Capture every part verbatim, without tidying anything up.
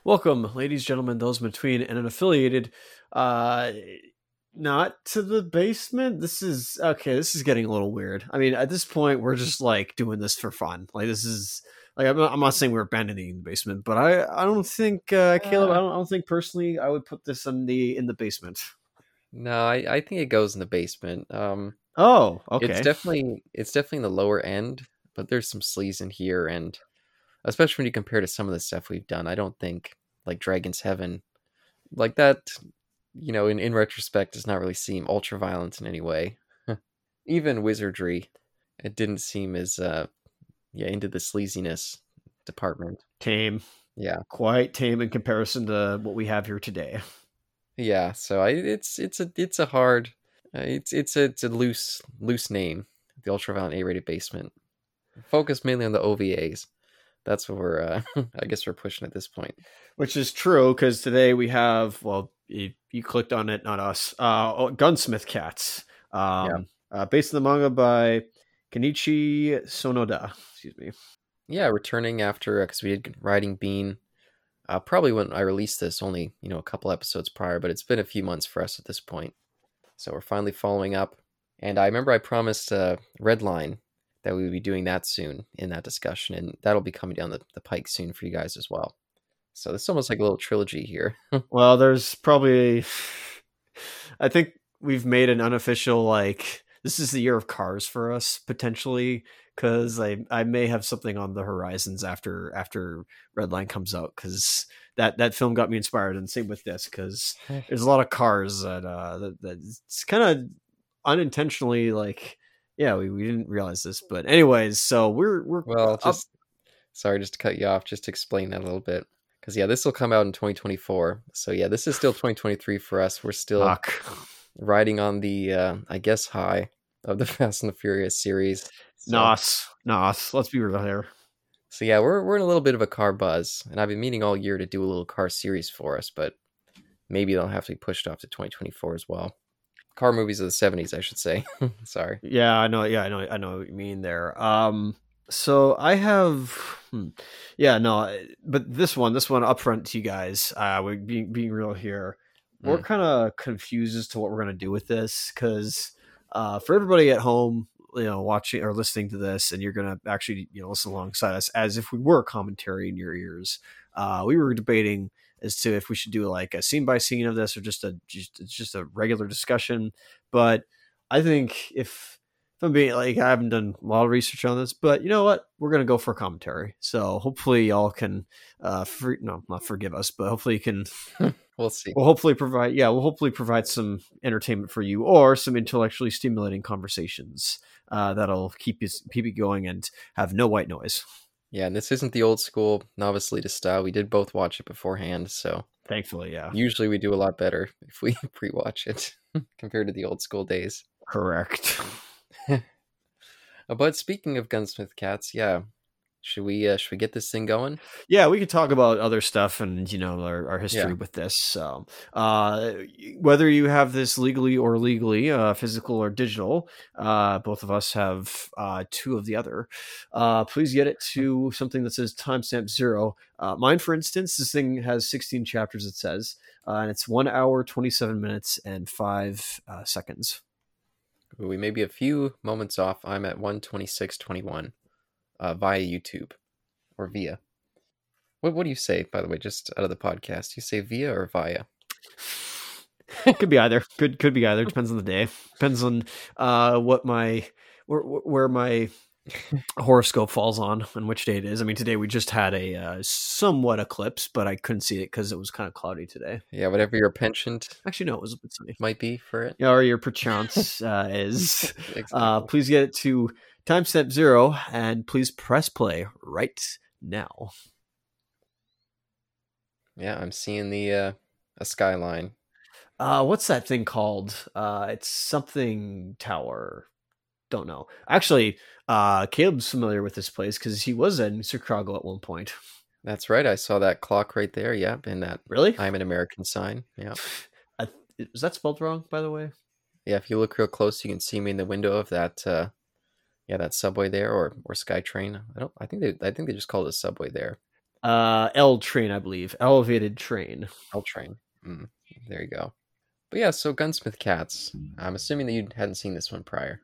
Welcome, ladies, gentlemen, those in between, and unaffiliated. Uh, not to the basement. This is okay. This is getting a little weird. I mean, at this point, we're just like doing this for fun. Like this is like I'm not, I'm not saying we're abandoning the basement, but I I don't think uh, Caleb. I Uh, don't, I don't think personally I would put this in the in the basement. no, I, I think it goes in the basement. Um, Oh, it's okay. definitely it's definitely in the lower end, but there's some sleaze in here, and especially when you compare to some of the stuff we've done, I don't think like Dragon's Heaven, like that, you know, in, in retrospect, does not really seem ultra violent in any way. Even Wizardry, it didn't seem as uh yeah into the sleaziness department. Tame, Yeah, quite tame in comparison to what we have here today. yeah. So I it's it's a it's a hard, uh, it's it's a it's a loose loose name, the ultraviolent A-rated basement. Focus mainly on the O V As. That's what we're uh, I guess we're pushing at this point. Which is true because today we have, well, you, you clicked on it, not us. Uh, oh, Gunsmith Cats, Yeah, um, uh, based on the manga by Kenichi Sonoda. Excuse me. yeah. Returning after because we did Riding Bean. Uh, probably when I released this, only you know a couple episodes prior, but it's been a few months for us at this point. So we're finally following up. And I remember I promised uh, Redline that we would be doing that soon in that discussion, and that'll be coming down the, the pike soon for you guys as well. So it's almost like a little trilogy here. Well, there's probably, I think we've made an unofficial like this is the year of cars for us potentially because I I may have something on the horizons after after Redline comes out because that that film got me inspired and same with this because there's a lot of cars that uh that, that it's kind of unintentionally like yeah we, we didn't realize this but anyways so we're we're Well, up. just sorry, just to cut you off, just to explain that a little bit. Because, yeah, this will come out in twenty twenty-four. So, yeah, this is still twenty twenty-three for us. We're still Fuck. riding on the, uh, I guess, high of the Fast and the Furious series. So, Nos, nos. Let's be real here. so yeah, we're, we're in a little bit of a car buzz. And I've been meaning all year to do a little car series for us, but maybe they'll have to be pushed off to twenty twenty-four as well. Car movies of the seventies, I should say. Sorry. Yeah, I know. Yeah, I know. I know what you mean there. Um, so I have, hmm, yeah, no, I- but this one, this one upfront to you guys, uh, we're being being real here. We're Mm. kind of confused as to what we're gonna do with this because, uh, for everybody at home, you know, watching or listening to this, and you're gonna actually, you know, listen alongside us as if we were commentary in your ears. Uh, we were debating as to if we should do like a scene by scene of this or just a just it's just a regular discussion, but I think if if I'm being like I haven't done a lot of research on this, but you know what? We're gonna go for a commentary. So hopefully y'all can uh for, no not forgive us, but hopefully you can We'll see. we'll hopefully provide yeah, we'll hopefully provide some entertainment for you or some intellectually stimulating conversations uh that'll keep you keep you going and have no white noise. Yeah, and this isn't the old school novice elitist style. We did both watch it beforehand, so Thankfully, yeah. usually we do a lot better if we pre-watch it compared to the old school days. Correct. Uh, But speaking of Gunsmith Cats, yeah, should we uh, should we get this thing going? Yeah, we could talk about other stuff and you know our, our history Yeah. with this. So, uh, whether you have this legally or illegally, uh, physical or digital, uh, both of us have uh, two of the other. Uh, please get it to something that says timestamp zero. Uh, mine, for instance, this thing has sixteen chapters. It says, uh, and it's one hour, twenty seven minutes, and five uh, seconds. We may be a few moments off. I'm at one twenty-six twenty-one uh, via YouTube or via. What what do you say, by the way, just out of the podcast? Do you say via or via? Could be either. Could could be either. Depends on the day. Depends on uh, what my where, where my horoscope falls on and which day it is. I mean, today we just had a uh, somewhat eclipse, but I couldn't see it because it was kind of cloudy today. Yeah, whatever your penchant Actually, no, it was a bit sunny. might be for it. Yeah, or your perchance uh, is. Exactly. Uh, please get it to timestamp zero and please press play right now. Yeah, I'm seeing the uh, a skyline. Uh, what's that thing called? Uh, it's something tower. Don't know. Actually, uh, Caleb's familiar with this place because he was in Chicago at one point. That's right. I saw that clock right there. Yep, and that Really? I'm an American sign. Yeah. I, was that spelled wrong, by the way? Yeah, if you look real close, you can see me in the window of that uh yeah, that subway there or or SkyTrain. I don't I think they I think they just called it a subway there. Uh, L train, I believe. Elevated train. L train. Mm, there you go. But yeah, so Gunsmith Cats. I'm assuming that you hadn't seen this one prior.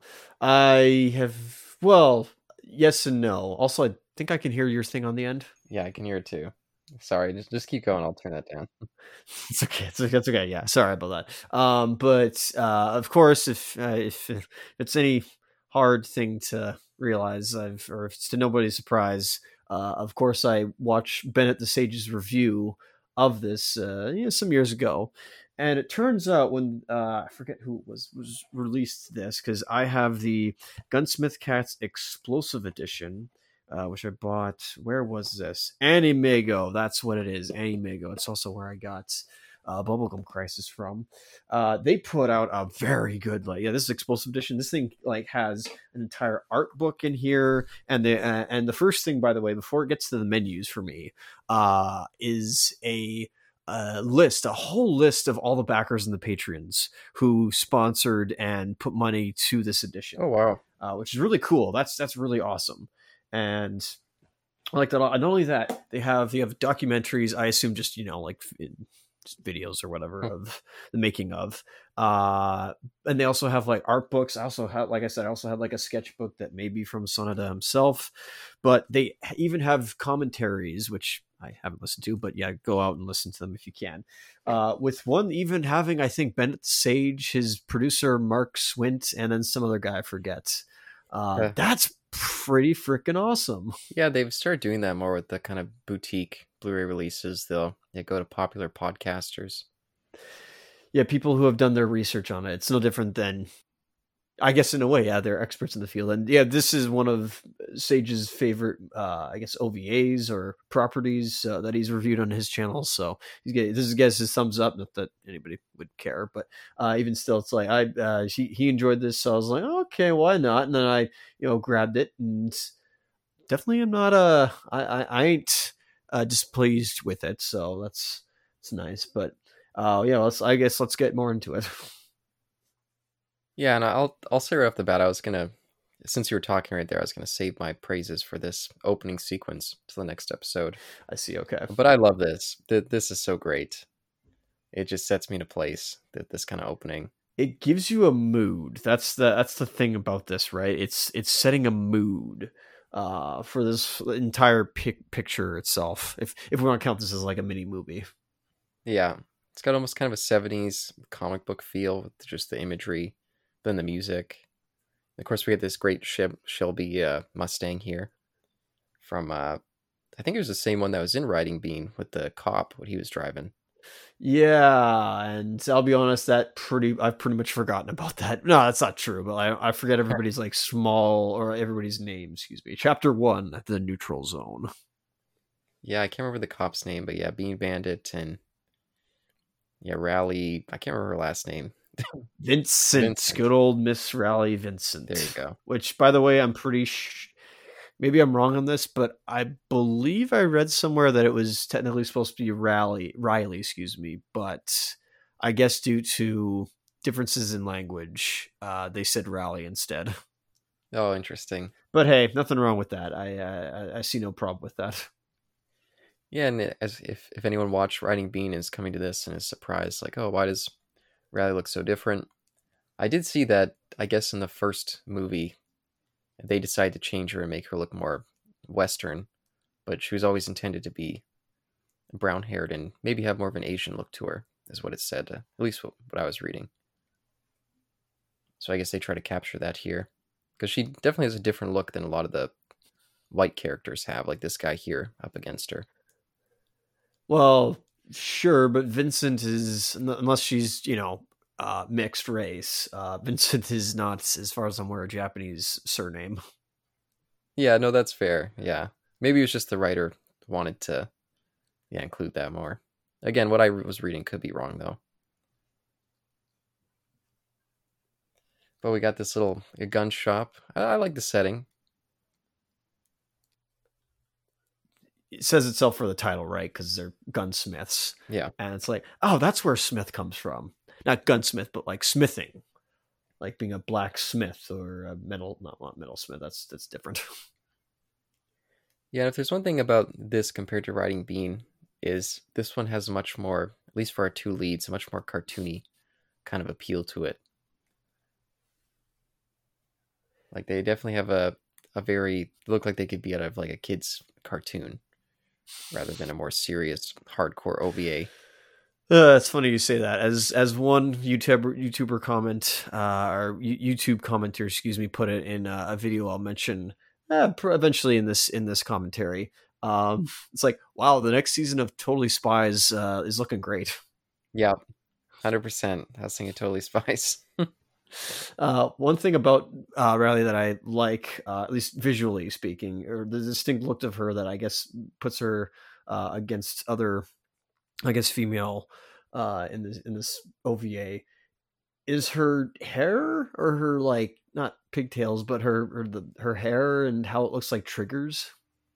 I have, well, yes and no. Also, I think I can hear your thing on the end. Yeah, I can hear it too. Sorry, just just keep going. I'll turn that down. It's okay. It's, it's okay. Yeah, sorry about that. Um, but uh, of course, if uh, if it's any hard thing to realize, I've or if it's to nobody's surprise, uh, of course, I watched Bennett the Sage's review of this uh, you know, some years ago, and it turns out when uh, I forget who was was released this because I have the Gunsmith Cats Explosive Edition. Uh, which I bought. Where was this? Animego. That's what it is. Animego. It's also where I got uh, Bubblegum Crisis from. Uh, they put out a very good, like, yeah, this is Explosive Edition. This thing like has an entire art book in here, and the uh, and the first thing, by the way, before it gets to the menus for me, uh, is a a list, a whole list of all the backers and the patrons who sponsored and put money to this edition. Oh wow, uh, which is really cool. That's that's really awesome. And I like that. Not only that, they have they have documentaries. I assume just you know like just videos or whatever huh. of the making of. Uh, and they also have like art books. I also have, like I said, I also had like a sketchbook that may be from Sonata himself. But they even have commentaries, which I haven't listened to. But yeah, go out and listen to them if you can. Uh, with one even having, I think, Bennett Sage, his producer Mark Swint, and then some other guy I forget. Uh, Yeah. That's pretty freaking awesome. Yeah, they've started doing that more with the kind of boutique Blu-ray releases. They'll they go to popular podcasters. Yeah, people who have done their research on it. It's no different than, I guess, in a way, yeah, they're experts in the field. And yeah, this is one of Sage's favorite, uh, I guess, O V As or properties uh, that he's reviewed on his channel. So he's getting, this is, I guess, his thumbs up. Not that anybody would care, but uh, even still, it's like I uh, he he enjoyed this, so I was like, okay, why not? And then I, you know, grabbed it, and definitely, I'm not uh, I I, I ain't uh, displeased with it. So that's it's nice, but uh, yeah, let's I guess let's get more into it. Yeah, and I'll I'll say right off the bat, I was gonna, since you were talking right there, I was gonna save my praises for this opening sequence to the next episode. I see. Okay, but I love this. This is so great. It just sets me in a place. That this kind of opening. It gives you a mood. That's the that's the thing about this, right? It's it's setting a mood uh, for this entire pic- picture itself. If if we want to count this as like a mini movie. Yeah, it's got almost kind of a seventies comic book feel with just the imagery. Then the music. Of course, we get this great Shelby uh, Mustang here from, uh, I think it was the same one that was in Riding Bean with the cop, what he was driving. Yeah, and I'll be honest, that pretty I've pretty much forgotten about that. No, that's not true, but I, I forget everybody's like small or everybody's name, excuse me. Chapter one, the neutral zone. Yeah, I can't remember the cop's name, but yeah, Bean Bandit and yeah, Rally. I can't remember her last name. Vincent, Vincent, good old Miss Rally Vincent. There you go. Which, by the way, I'm pretty sh- maybe I'm wrong on this, but I believe I read somewhere that it was technically supposed to be Rally Riley, excuse me, but I guess due to differences in language, uh, they said Rally instead. Oh, interesting. But hey, nothing wrong with that. I uh, I see no problem with that. Yeah, and as if if anyone watched Riding Bean is coming to this and is surprised, like, oh, why does Rally looks so different? I did see that, I guess, in the first movie, they decided to change her and make her look more Western, but she was always intended to be brown-haired and maybe have more of an Asian look to her, is what it said, uh, at least what, what I was reading. So I guess they try to capture that here, because she definitely has a different look than a lot of the white characters have, like this guy here up against her. Well, sure, but Vincent is, unless she's, you know, uh, mixed race, uh, Vincent is not, as far as I'm aware, a Japanese surname. Yeah, no, that's fair. Yeah. Maybe it was just the writer wanted to yeah, include that more. Again, what I was reading could be wrong, though. But we got this little a gun shop. I, I like the setting. It says itself for the title, right? Because they're gunsmiths. Yeah. And it's like, oh, that's where Smith comes from. Not gunsmith, but like smithing. Like being a blacksmith or a metal, not, not metalsmith. That's that's different. Yeah, if there's one thing about this compared to Riding Bean, is this one has much more, at least for our two leads, a much more cartoony kind of appeal to it. Like they definitely have a a very look like they could be out of like a kid's cartoon rather than a more serious hardcore O V A. Uh, it's funny you say that. As as one YouTuber YouTuber comment uh, or YouTube commenter, excuse me, put it in a, a video I'll mention uh, eventually in this in this commentary. Um, it's like, wow, the next season of Totally Spies uh, is looking great. Yeah, one hundred percent. I was thinking Totally Spies. Uh, one thing about uh, Riley that I like, uh, at least visually speaking, or the distinct look of her that I guess puts her uh, against other, I guess, female uh, in this in this O V A, is her hair or her like not pigtails, but her her the her hair and how it looks like triggers.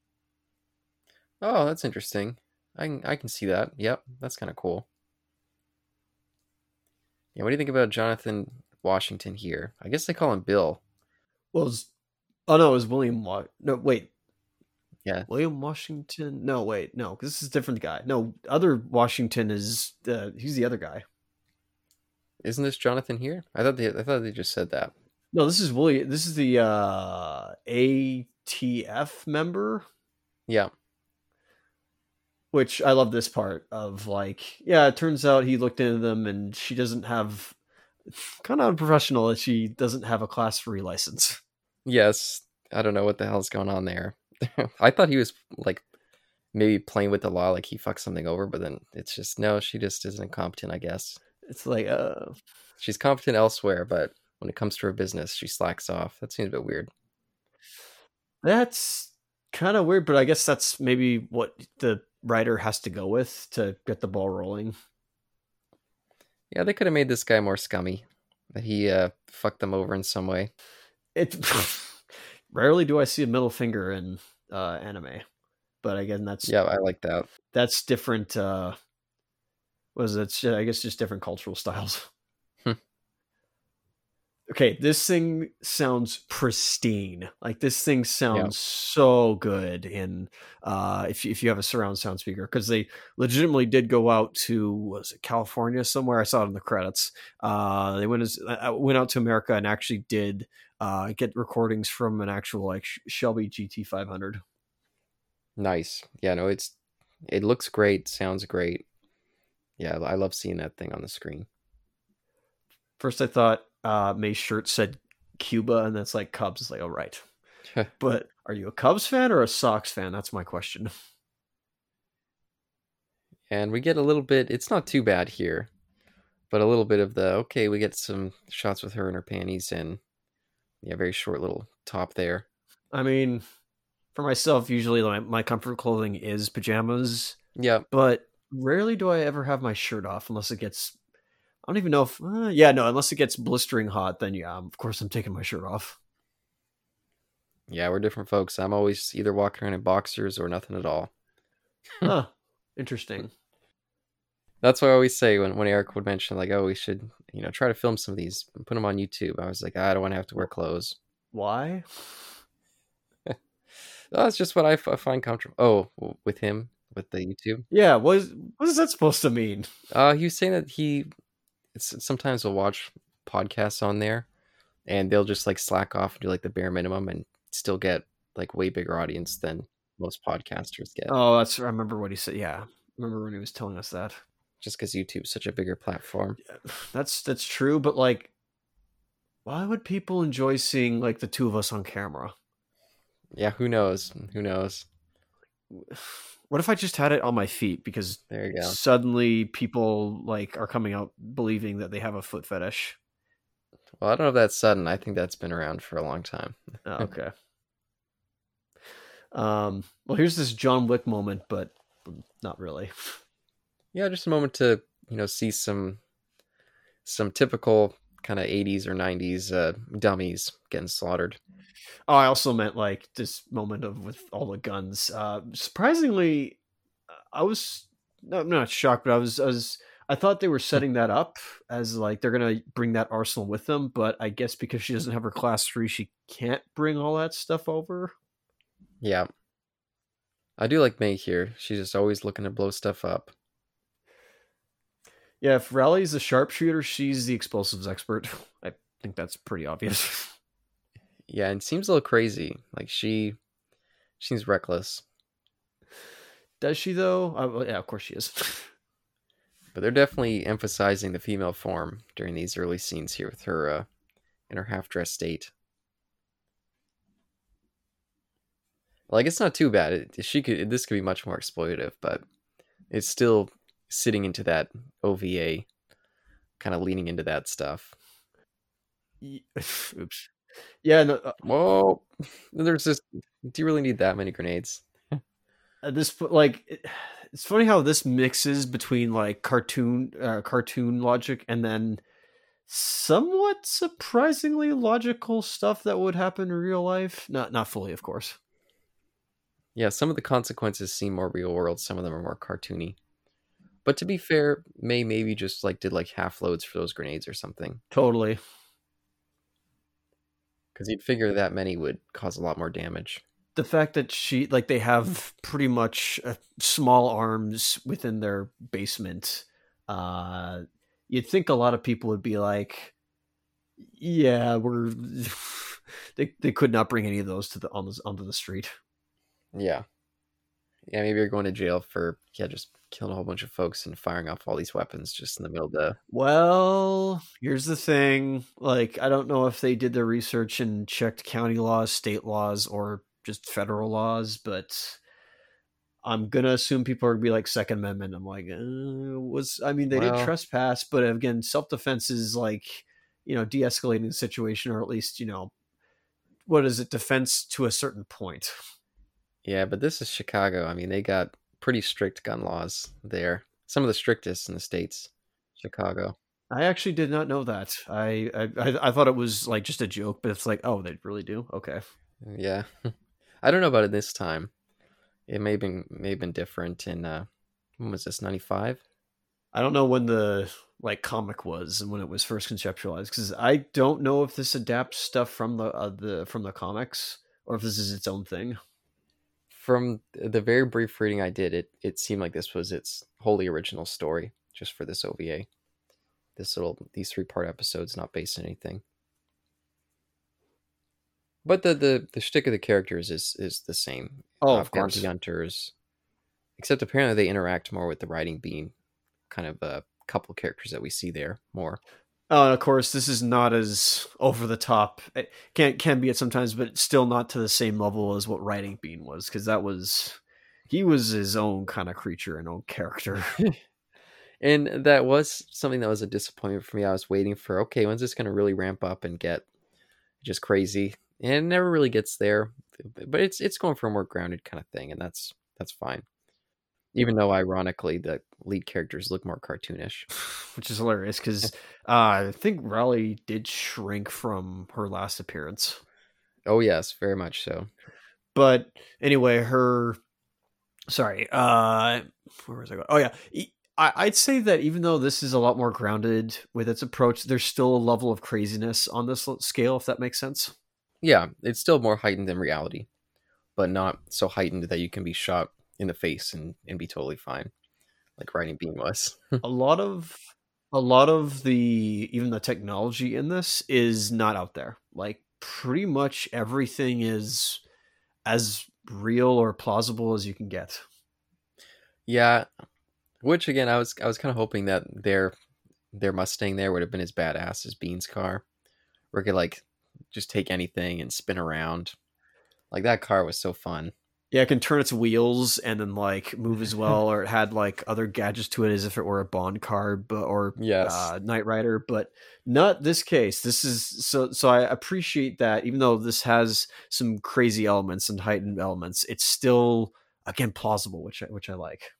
Oh, that's interesting. I can, I can see that. Yep, that's kind of cool. Yeah, what do you think about Jonathan Washington here? I guess they call him Bill. Well, it was, oh no, it was William. Wa- no, wait, Yeah, William Washington. No, wait, no, because this is a different guy. No, other Washington is uh, he's the other guy. isn't this Jonathan here? I thought they I thought they just said that. No, this is William. This is the uh, A T F member. Yeah, Which I love this part of like, yeah, it turns out he looked into them and she doesn't have, kind of unprofessional that she doesn't have a class three license. yes. I don't know what the hell's going on there. I thought he was like maybe playing with the law, like he fucked something over, but then it's just no, she just isn't competent, I guess. It's like, uh, She's competent elsewhere, but when it comes to her business, she slacks off. That seems a bit weird. that's kind of weird, but I guess that's maybe what the writer has to go with to get the ball rolling. Yeah, they could have made this guy more scummy. That he uh, fucked them over in some way. It rarely do I see a middle finger in uh, anime, but again, that's Yeah, I like that. that's different. Uh, was it? I guess just different cultural styles. Okay, this thing sounds pristine. Like this thing sounds yeah. so good in uh, if if you have a surround sound speaker, because they legitimately did go out to was it California somewhere. I saw it in the credits. Uh, they went as uh, went out to America and actually did uh, get recordings from an actual like Shelby G T five hundred. Nice. Yeah, no, it's it looks great, sounds great. Yeah, I love seeing that thing on the screen. First, I thought uh, May's shirt said Cuba, and that's like Cubs. It's like, oh, right. But are you a Cubs fan or a Sox fan? That's my question. And we get a little bit, it's not too bad here, but a little bit of the, okay, we get some shots with her in her panties and, yeah, very short little top there. I mean, for myself, usually my, my comfort clothing is pajamas. Yeah. But rarely do I ever have my shirt off unless it gets... I don't even know if, uh, yeah, no, unless it gets blistering hot, then yeah, of course I'm taking my shirt off. Yeah, we're different folks. I'm always either walking around in boxers or nothing at all. Huh, interesting. That's what I always say when, when Eric would mention, like, oh, we should, you know, try to film some of these and put them on YouTube. I was like, I don't want to have to wear clothes. Why? That's just what I, f- I find comfortable. Oh, with him, with the YouTube? Yeah, what is, what is that supposed to mean? Uh, he was saying that he... It's, sometimes we'll watch podcasts on there and they'll just like slack off and do like the bare minimum and still get like way bigger audience than most podcasters get. Oh, that's I remember what he said. Yeah, I remember when he was telling us that. Just because YouTube's such a bigger platform. Yeah, that's that's true, but like, why would people enjoy seeing like the two of us on camera? Yeah, who knows? Who knows? What if I just had it on my feet? Because there you go. Suddenly people like are coming out believing that they have a foot fetish. Well, I don't know if that's sudden. I think that's been around for a long time. Oh, okay. Um, well, here's this John Wick moment, but not really. Yeah, just a moment to, you know, see some some typical kind of eighties or nineties uh, dummies getting slaughtered. Oh, I also meant like this moment of with all the guns. Uh, surprisingly, I was I'm not shocked, but I was I was I thought they were setting that up as like they're gonna bring that arsenal with them. But I guess because she doesn't have her class three, she can't bring all that stuff over. Yeah, I do like May here. She's just always looking to blow stuff up. Yeah, if Rally's the sharpshooter, she's the explosives expert. I think that's pretty obvious. Yeah, and seems a little crazy. Like she, she seems reckless. Does she though? Uh, well, yeah, of course she is. But they're definitely emphasizing the female form during these early scenes here with her uh, in her half-dressed state. Like it's not too bad. It, she could this could be much more exploitative, but it's still sitting into that O V A, kind of leaning into that stuff. Oops. Yeah. No, uh, Whoa! There's just. Do you really need that many grenades? At this point, like, it, it's funny how this mixes between like cartoon, uh, cartoon logic, and then somewhat surprisingly logical stuff that would happen in real life. Not, not fully, of course. Yeah, some of the consequences seem more real world. Some of them are more cartoony. But to be fair, May maybe just like did like half loads for those grenades or something. Totally. Because you'd figure that many would cause a lot more damage. The fact that she like they have pretty much uh, small arms within their basement, uh, you'd think a lot of people would be like, "Yeah, we're." they they could not bring any of those to the on the, onto the street. Yeah. Yeah, maybe you're going to jail for yeah, just killing a whole bunch of folks and firing off all these weapons just in the middle of the. Well, here's the thing. Like, I don't know if they did their research and checked county laws, state laws, or just federal laws, but I'm gonna assume people are gonna be like Second Amendment. I'm like, uh, was I mean they Well, did trespass, but again, self defense is like, you know, de-escalating the situation, or at least, you know, what is it, defense to a certain point. yeah, but this is Chicago. I mean, they got pretty strict gun laws there. Some of the strictest in the states. Chicago. I actually did not know that. I I I thought it was like just a joke, but it's like, oh, they really do. Okay. Yeah. I don't know about it this time. It may have been may have been different in uh when was this, ninety-five? I don't know when the like comic was and when it was first conceptualized, because I don't know if this adapts stuff from the uh, the from the comics or if this is its own thing. From the very brief reading I did, it it seemed like this was its wholly original story just for this O V A. This little these three part episodes not based on anything. But the the the shtick of the characters is is the same. Oh, uh, of course. Bounty hunters, except apparently they interact more with the writing being kind of a couple characters that we see there more. Oh, and of course, this is not as over the top. It can can be at sometimes, but still not to the same level as what Writing Bean was, because that was he was his own kind of creature and own character. And that was something that was a disappointment for me. I was waiting for, okay, when's this going to really ramp up and get just crazy? And it never really gets there, but it's it's going for a more grounded kind of thing, and that's that's fine. Even though, ironically, the lead characters look more cartoonish. Which is hilarious, because uh, I think Raleigh did shrink from her last appearance. Oh, yes, very much so. But anyway, her... Sorry, uh, where was I going? Oh, yeah. I, I'd say that even though this is a lot more grounded with its approach, there's still a level of craziness on this scale, if that makes sense. Yeah, it's still more heightened than reality, but not so heightened that you can be shot in the face and, and be totally fine, like Writing Bean was. a lot of a lot of the even the technology in this is not out there. Like pretty much everything is as real or plausible as you can get. Yeah, which again, I was I was kind of hoping that their their Mustang there would have been as badass as Bean's car, where it could like just take anything and spin around. Like that car was so fun. Yeah, it can turn its wheels and then like move as well, or it had like other gadgets to it as if it were a Bond car, but or yes, uh, Knight Rider, but not this case. This is so so. I appreciate that, even though this has some crazy elements and heightened elements, it's still again plausible, which I, which I like.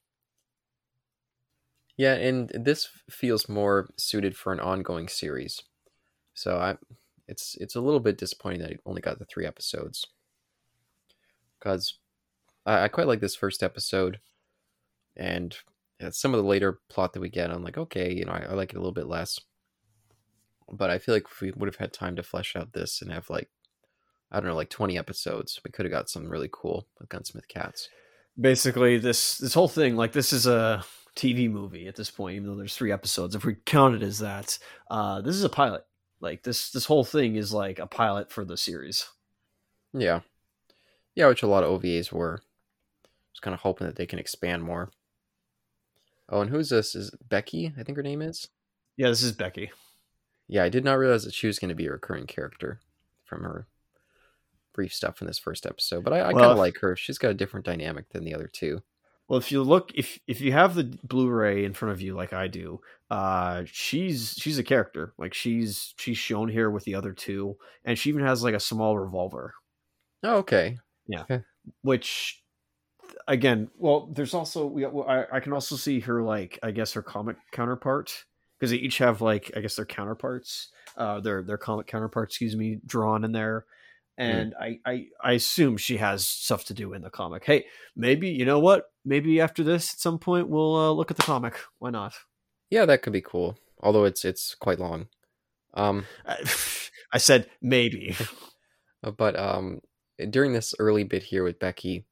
Yeah, and this feels more suited for an ongoing series. So I, it's it's a little bit disappointing that it only got the three episodes, because I, I quite like this first episode, and some of the later plot that we get, I'm like, okay, you know, I, I like it a little bit less. But I feel like if we would have had time to flesh out this and have like, I don't know, like twenty episodes, we could have got something really cool with Gunsmith Cats. Basically, this this whole thing, like this is a T V movie at this point, even though there's three episodes. If we count it as that, uh, this is a pilot. Like this this whole thing is like a pilot for the series. Yeah. Yeah, which a lot of O V As were. Just kind of hoping that they can expand more. Oh, and who's this? Is it Becky? I think her name is. Yeah, this is Becky. Yeah, I did not realize that she was going to be a recurring character from her brief stuff in this first episode. But I, I Well, kind of like her. She's got a different dynamic than the other two. Well, if you look, if if you have the Blu-ray in front of you, like I do, uh, she's she's a character. Like she's she's shown here with the other two, and she even has like a small revolver. Oh, okay. Yeah, Okay. which again, well, there's also we well, I, I can also see her like I guess her comic counterpart because they each have like I guess their counterparts, uh, their their comic counterparts, excuse me, drawn in there. And mm. I, I I assume she has stuff to do in the comic. Hey, maybe you know what? Maybe after this, at some point, we'll uh, look at the comic. Why not? Yeah, that could be cool. Although it's it's quite long. Um, I, I said maybe, but um, during this early bit here with Becky,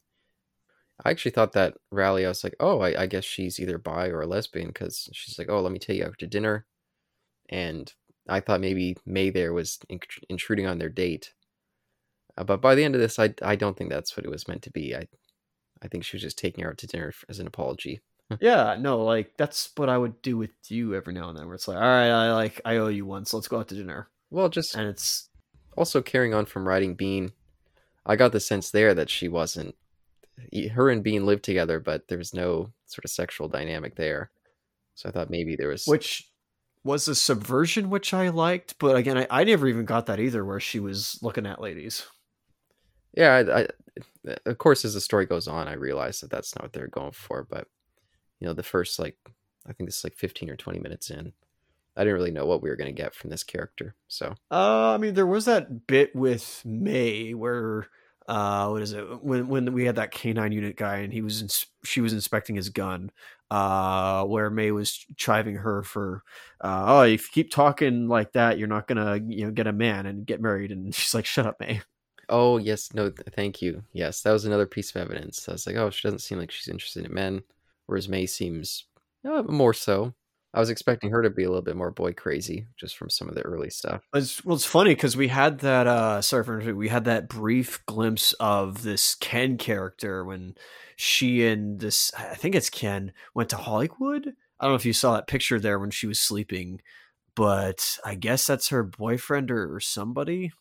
I actually thought that Rally. I was like, oh, I, I guess she's either bi or a lesbian because she's like, oh, let me take you out to dinner, and I thought maybe May there was intruding on their date. Uh, but by the end of this, I, I don't think that's what it was meant to be. I I think she was just taking her out to dinner as an apology. Yeah, no, like that's what I would do with you every now and then. Where it's like, all right, I like I owe you one, so let's go out to dinner. Well, just and it's also carrying on from writing Bean. I got the sense there that she wasn't. Her and Bean lived together, but there was no sort of sexual dynamic there. So I thought maybe there was, which was a subversion, which I liked. But again, I, I never even got that either, where she was looking at ladies. Yeah, I, I, of course, as the story goes on, I realized that that's not what they're going for. But, you know, the first, like, I think this is like fifteen or twenty minutes in, I didn't really know what we were going to get from this character. So, uh, I mean, there was that bit with May where, uh, what is it? When when we had that K nine unit guy and he was, in, she was inspecting his gun, uh, where May was chiving her for, uh, oh, if you keep talking like that, you're not gonna, you know, get a man and get married. And she's like, shut up, May. Oh, yes. No, thank you. Yes, that was another piece of evidence. I was like, oh, she doesn't seem like she's interested in men, whereas May seems uh, more so. I was expecting her to be a little bit more boy crazy just from some of the early stuff. It's, well, it's funny because we had that, uh, sorry for interrupting, we had that brief glimpse of this Ken character when she and this, I think it's Ken, went to Hollywood. I don't know if you saw that picture there when she was sleeping, but I guess that's her boyfriend or, or somebody.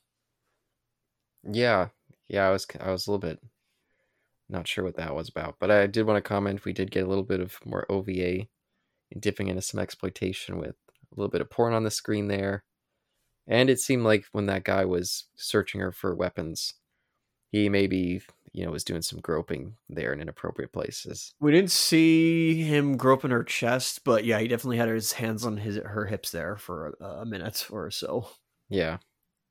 Yeah, yeah, I was I was a little bit not sure what that was about, but I did want to comment. We did get a little bit of more O V A, dipping into some exploitation with a little bit of porn on the screen there, and it seemed like when that guy was searching her for weapons, he maybe you know was doing some groping there in inappropriate places. We didn't see him groping her chest, but yeah, he definitely had his hands on his her hips there for a, a minute or so. Yeah.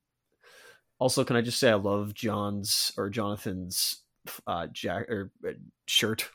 Also, can I just say I love John's or Jonathan's uh, jack or uh, shirt?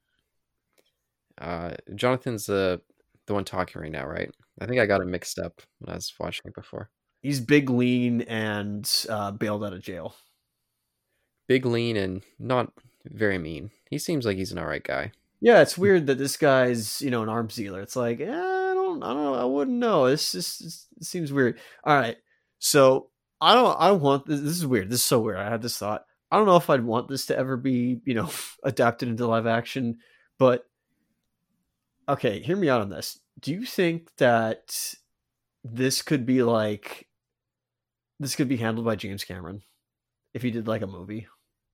Uh, Jonathan's the the one talking right now, right? I think I got it mixed up when I was watching it before. He's big, lean, and uh, bailed out of jail. Big, lean, and not very mean. He seems like he's an alright guy. Yeah, it's weird that this guy's you know an arms dealer. It's like eh, I don't, I don't know, I wouldn't know. This just seems weird. All right, so. I don't. I don't want this. This is weird. This is so weird. I had this thought. I don't know if I'd want this to ever be, you know, adapted into live action. But okay, hear me out on this. Do you think that this could be like this could be handled by James Cameron if he did like a movie?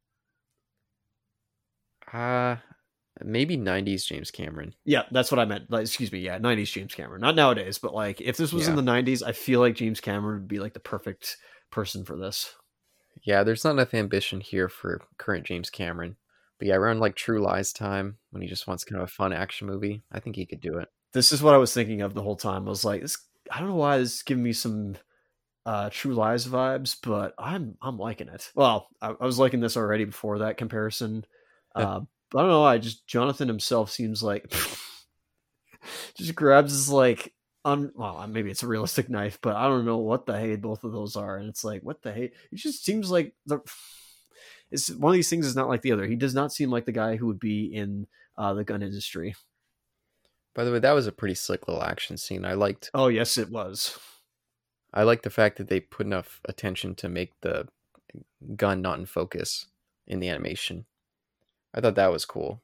Uh maybe nineties James Cameron. Yeah, that's what I meant. Like, excuse me. Yeah, nineties James Cameron. Not nowadays, but like if this was yeah. in the nineties, I feel like James Cameron would be like the perfect person for this. Yeah, there's not enough ambition here for current James Cameron. But yeah, around like True Lies time, when he just wants kind of a fun action movie, I think he could do it. This is what I was thinking of the whole time. I was like, this, I don't know why this is giving me some uh, True Lies vibes, but I'm I'm liking it. Well, I, I was liking this already before that comparison. Uh, I don't know. I just Jonathan himself seems like just grabs his like. Un, well, maybe it's a realistic knife, but I don't know what the hey both of those are, and it's like what the hey. It just seems like the it's one of these things is not like the other. He does not seem like the guy who would be in uh, the gun industry. By the way, that was a pretty slick little action scene. I liked. Oh yes, it was. I liked the fact that they put enough attention to make the gun not in focus in the animation. I thought that was cool.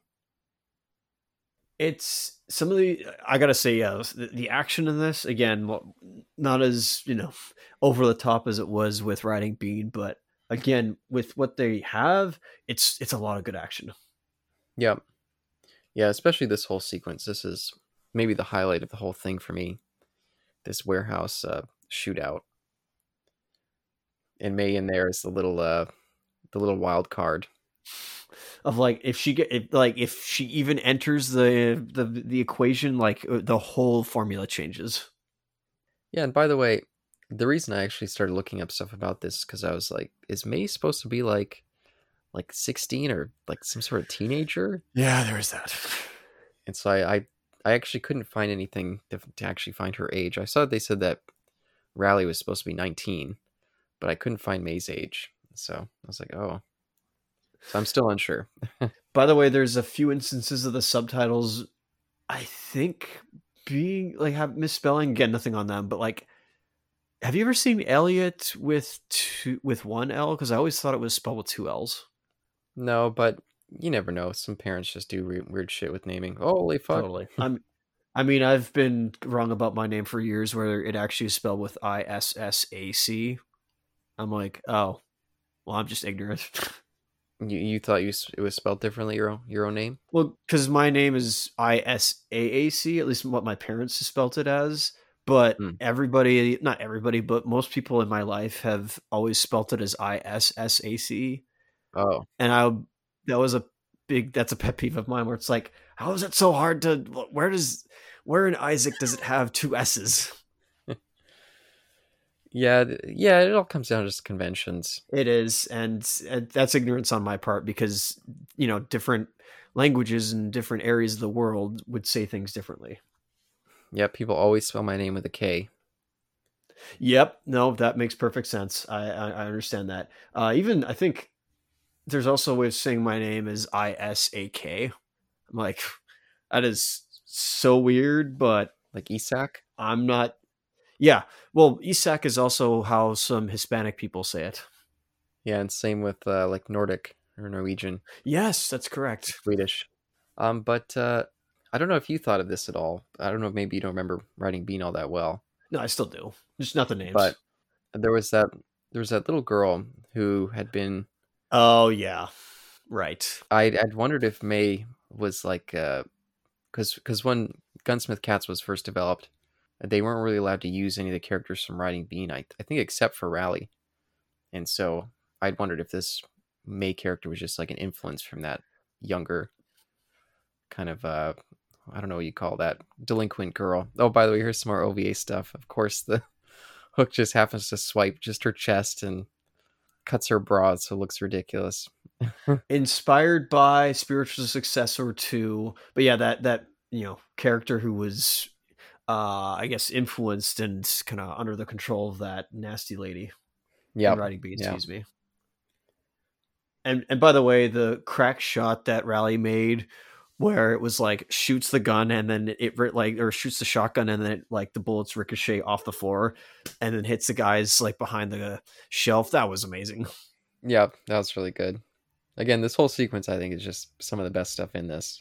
It's some of the I gotta say, yeah, the, the action in this again, not as you know over the top as it was with Riding Bean, but again with what they have, it's it's a lot of good action. Yeah, yeah, especially this whole sequence. This is maybe the highlight of the whole thing for me. This warehouse uh, shootout, and May in there is the little uh, the little wild card. Of like if she get if, like if she even enters the the the equation, like the whole formula changes. Yeah, and by the way, the reason I actually started looking up stuff about this because I was like, is May supposed to be like like sixteen or like some sort of teenager? Yeah, there is that. And so I I, I actually couldn't find anything to, to actually find her age. I saw they said that Rally was supposed to be nineteen, but I couldn't find May's age. So I was like, oh. So I'm still unsure. By the way, there's a few instances of the subtitles, I think, being like have misspelling. Again, nothing on them, but like, have you ever seen Elliot with two with one L? Because I always thought it was spelled with two L's. No, but you never know. Some parents just do re- weird shit with naming. Holy fuck! Totally. I'm. I mean, I've been wrong about my name for years, where it actually is spelled with I S S A C. I'm like, oh, well, I'm just ignorant. You you thought you it was spelled differently your own, your own name? Well, because my name is I S A A C, at least what my parents spelt it as. But Mm. everybody, not everybody, but most people in my life have always spelt it as I S S A C. Oh, And I that was a big that's a pet peeve of mine where it's like, how is it so hard to where does where in Isaac does it have two S's? yeah, yeah. It all comes down to just conventions. It is, and, and that's ignorance on my part because you know different languages and different areas of the world would say things differently. Yeah, people always spell my name with a K. Yep, no, that makes perfect sense. I I, I understand that. Uh, even I think there's also a way of saying my name is I S A K. I'm like, that is so weird, but Like Isak? I'm not. Yeah, well, Isak is also how some Hispanic people say it. Yeah, and same with uh, like Nordic or Norwegian, Yes, that's correct. Swedish. Um, but uh, I don't know if you thought of this at all. I don't know. Maybe you don't remember Riding Bean all that well. No, I still do. Just not the names. But there was that there was that little girl who had been. Oh yeah, right. I'd, I'd wondered if May was like, because because when Gunsmith Cats was first developed, they weren't really allowed to use any of the characters from Riding Bean. I I think except for Rally, and so I'd wondered if this May character was just like an influence from that younger kind of uh I don't know what you call that delinquent girl. Oh, by the way, here's some more O V A stuff. Of course, the hook just happens to swipe just her chest and cuts her bra, so it looks ridiculous. Inspired by Spiritual Successor two, but yeah, that that you know character who was, uh, I guess, influenced and kind of under the control of that nasty lady. Yeah, Riding Bean, yep. excuse me. And and by the way, the crack shot that Rally made, where it was like shoots the gun and then it like or shoots the shotgun and then it, like the bullets ricochet off the floor and then hits the guys like behind the shelf. That was amazing. Yeah, that was really good. Again, this whole sequence I think is just some of the best stuff in this.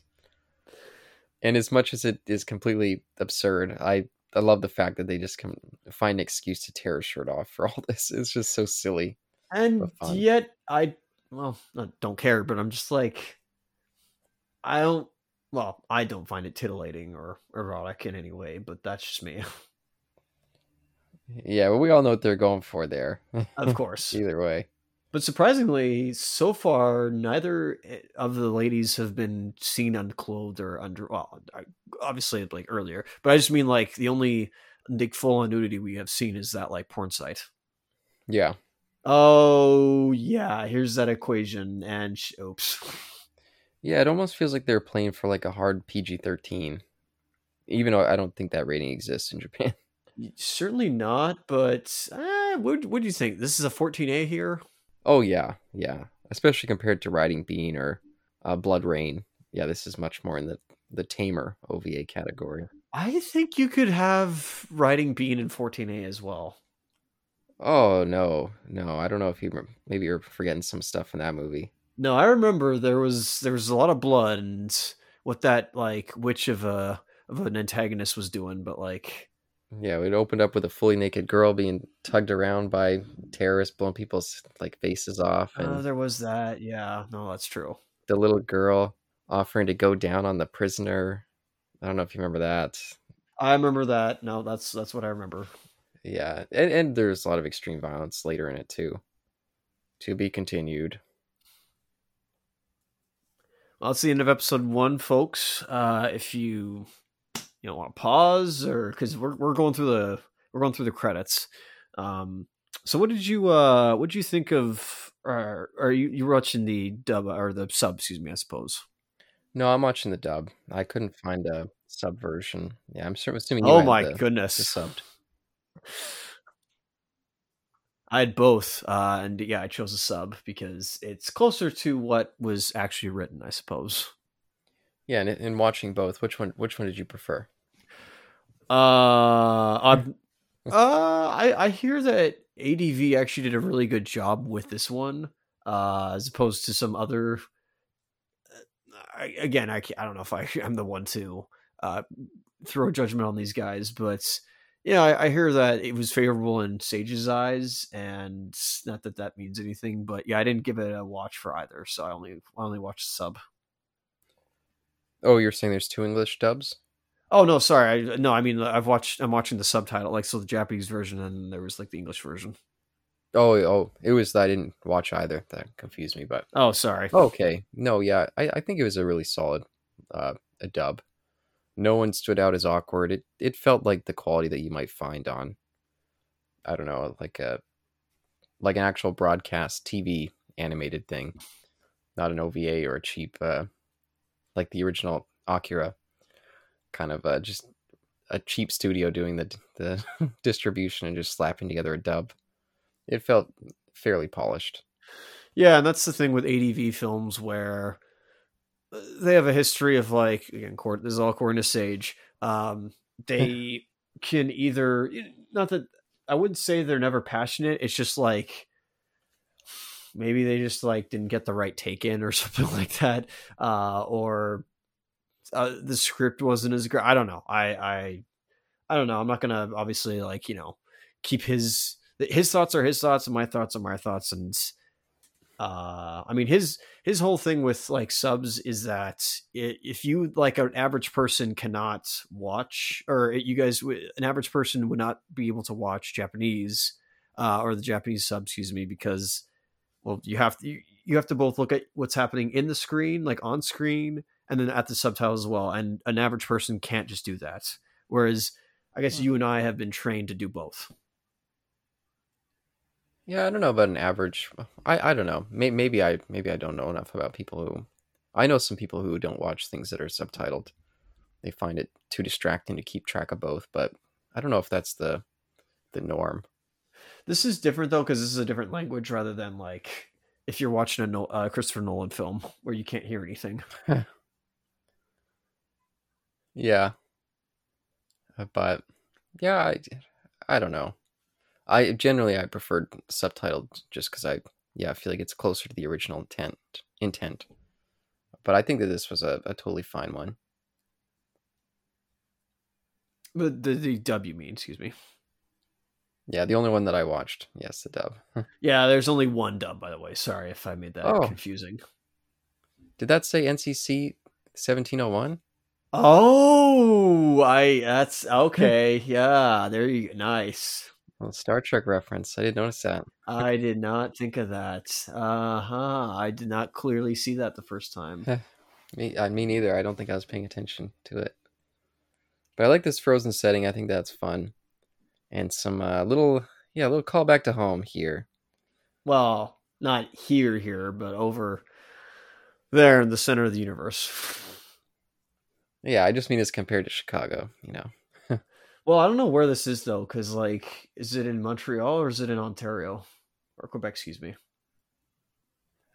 And as much as it is completely absurd, I I love the fact that they just can find an excuse to tear his shirt off for all this. It's just so silly. And yet I well I don't care, but I'm just like I don't well, I don't find it titillating or erotic in any way, but that's just me. Yeah, well, we all know what they're going for there. Of course. Either way. But surprisingly, so far, neither of the ladies have been seen unclothed or under. Well, obviously, like earlier, but I just mean like the only like full on nudity we have seen is that like porn site. Yeah. Oh yeah, here's that equation, and sh- oops. Yeah, it almost feels like they're playing for like a hard P G thirteen, even though I don't think that rating exists in Japan. Certainly not, but uh, what what do you think? This is a fourteen A here. Oh yeah, yeah. especially compared to Riding Bean or uh, Blood Rain. Yeah, this is much more in the the tamer O V A category. I think you could have Riding Bean in fourteen A as well. Oh no, no, I don't know if you remember. Maybe you're forgetting some stuff in that movie. No, I remember there was there was a lot of blood and what that like witch of a of an antagonist was doing, but like Yeah, it opened up with a fully naked girl being tugged around by terrorists, blowing people's like faces off, oh, and there was that. Yeah, no, that's true. the little girl offering to go down on the prisoner. I don't know if you remember that. I remember that. No, that's that's what I remember. Yeah, and, and there's a lot of extreme violence later in it too. To be continued. Well, that's the end of episode one, folks. Uh, if you you know want to pause or because we're we're going through the we're going through the credits. Um, so what did you uh what did you think of? Or are you you were watching the dub or the sub? Excuse me, I suppose. No, I'm watching the dub. I couldn't find a sub version. Yeah, I'm sure, assuming you Oh had my the, goodness. the subbed. I had both, uh, and yeah, I chose a sub because it's closer to what was actually written, I suppose. Yeah, and in watching both, which one which one did you prefer? Uh, I'm, uh, I I hear that A D V actually did a really good job with this one, uh, as opposed to some other. I, again, I I don't know if I I'm the one to uh throw judgment on these guys, but yeah, I, I hear that it was favorable in Sage's eyes, and not that that means anything, but yeah, I didn't give it a watch for either, so I only I only watched the sub. Oh, you're saying there's two English dubs? Oh no, sorry, I, no, I mean I've watched I'm watching the subtitle, like so the Japanese version, and there was like the English version. Oh, oh, it was I didn't watch either. That confused me, but Oh, sorry. okay. No, yeah, I, I think it was a really solid uh, a dub. No one stood out as awkward. It it felt like the quality that you might find on, I don't know, like a like an actual broadcast T V animated thing, not an O V A or a cheap uh, like the original Akira, kind of uh, just a cheap studio doing the the distribution and just slapping together a dub. It felt fairly polished. Yeah, and that's the thing with A D V films where they have a history of like again, court. This is all according to Sage. Um, they can either not that I wouldn't say they're never passionate. It's just like maybe they just like didn't get the right take in or something like that, uh, or uh, the script wasn't as great. I don't know. I I I don't know. I'm not gonna obviously like you know keep his his thoughts are his thoughts and my thoughts are my thoughts and uh I mean his his whole thing with like subs is that if you like an average person cannot watch or you guys an average person would not be able to watch Japanese uh or the Japanese sub excuse me because well you have to you, you have to both look at what's happening in the screen like on screen and then at the subtitles as well and an average person can't just do that whereas I guess you and I have been trained to do both. Yeah, I don't know about an average. I, I don't know. Maybe, maybe I maybe I don't know enough about people who. I know some people who don't watch things that are subtitled. They find it too distracting to keep track of both. But I don't know if that's the the norm. This is different though because this is a different language rather than like if you're watching a no- uh, Christopher Nolan film where you can't hear anything. Yeah, but yeah, I, I don't know. I generally I preferred subtitled just because I yeah I feel like it's closer to the original intent intent. But I think that this was a, a totally fine one. But the, the dub you mean, excuse me. Yeah, the only one that I watched. Yes, the dub. Yeah, there's only one dub, by the way. Sorry if I made that Oh. confusing. Did that say N C C seventeen oh one? Oh, I that's okay. Yeah, there you go. Nice. Well, Star Trek reference. I didn't notice that. I did not think of that. Uh huh. I did not clearly see that the first time. me, uh, me neither. I don't think I was paying attention to it. But I like this frozen setting. I think that's fun, and some uh, little yeah, little callback to home here. Well, not here, here, but over there in the center of the universe. Yeah, I just mean as compared to Chicago, you know. Well, I don't know where this is though, because like, is it in Montreal or is it in Ontario or Quebec? Excuse me.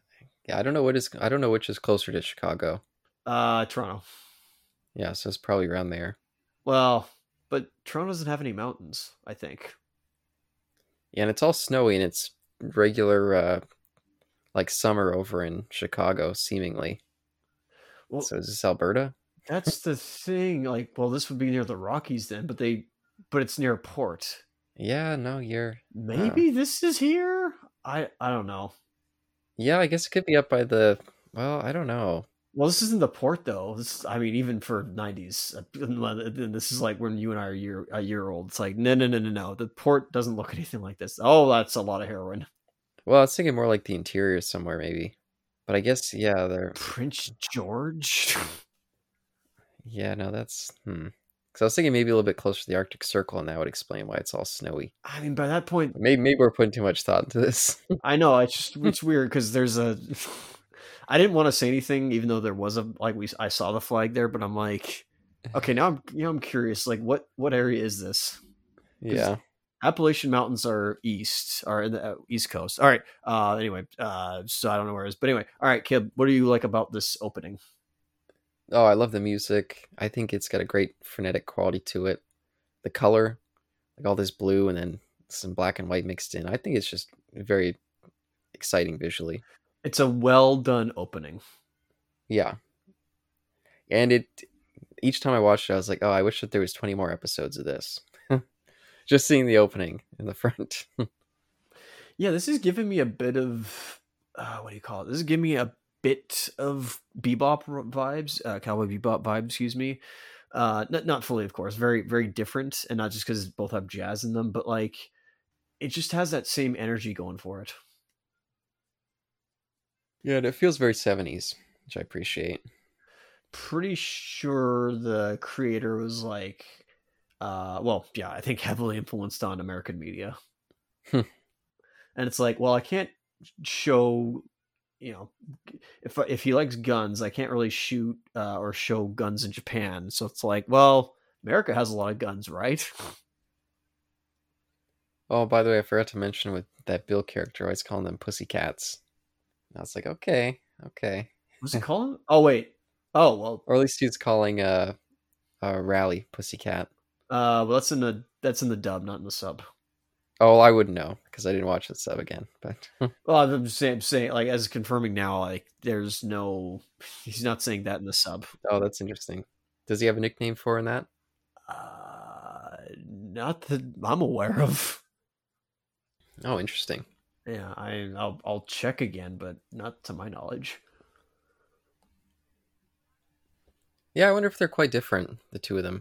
Yeah, I don't know what is I don't know which is closer to Chicago. Uh, Toronto. Yeah, so it's probably around there. Well, but Toronto doesn't have any mountains, I think. Yeah, and it's all snowy and it's regular uh like summer over in Chicago, seemingly. Well, So is this Alberta? that's the thing. Like, well, this would be near the Rockies then, but they, but it's near a port. Yeah, no, you're uh Maybe this is here. I I don't know. yeah, I guess it could be up by the well, I don't know. Well, this isn't the port though. This, I mean, even for nineties, uh, this is like when you and I are a year a year old. It's like no, no, no, no, no. The port doesn't look anything like this. Oh, that's a lot of heroin. Well, I was thinking more like the interior somewhere maybe. But I guess yeah, they're Prince George. yeah, no, that's hmm. Because I was thinking maybe a little bit closer to the Arctic Circle, and that would explain why it's all snowy. I mean, by that point, Maybe maybe we're putting too much thought into this. I know it's just it's weird because there's a. I didn't want to say anything, even though there was a like we I saw the flag there, but I'm like, okay, now I'm you know I'm curious, like what what area is this? Yeah. Appalachian Mountains are east, are in the uh, east coast. All right. Uh, anyway, uh, so I don't know where it is, but anyway, all right, Kib, what do you like about this opening? Oh, I love the music. I think it's got a great frenetic quality to it. The color, like all this blue and then some black and white mixed in. I think it's just very exciting visually. It's a well done opening. Yeah. And it each time I watched it, I was like, oh, I wish that there was twenty more episodes of this. Just seeing the opening in the front. Yeah, this is giving me a bit of uh, what do you call it? This is giving me a bit of bebop vibes, uh, cowboy bebop vibes. Excuse me. Uh, not not fully, of course. Very very different, and not just because both have jazz in them, but like it just has that same energy going for it. Yeah, and it feels very seventies, which I appreciate. Pretty sure the creator was like, uh, well, yeah, I think heavily influenced on American media. Hmm. And it's like, well, I can't show, you know, if if he likes guns, I can't really shoot uh, or show guns in Japan. So it's like, well, America has a lot of guns, right? Oh, by the way, I forgot to mention with that Bill character, I was calling them pussycats. I was like, okay, okay. What's he calling? Oh wait. Oh well. Or at least he was calling uh, uh Rally pussycat. Uh, well, that's in the that's in the dub, not in the sub. Oh, I wouldn't know because I didn't watch the sub again. But Well, I'm just saying, saying, like, as confirming now, like, there's no, he's not saying that in the sub. oh, that's interesting. Does he have a nickname for in that? Uh, not that I'm aware of. Oh, interesting. Yeah, I, I'll, I'll check again, but not to my knowledge. Yeah, I wonder if they're quite different, the two of them.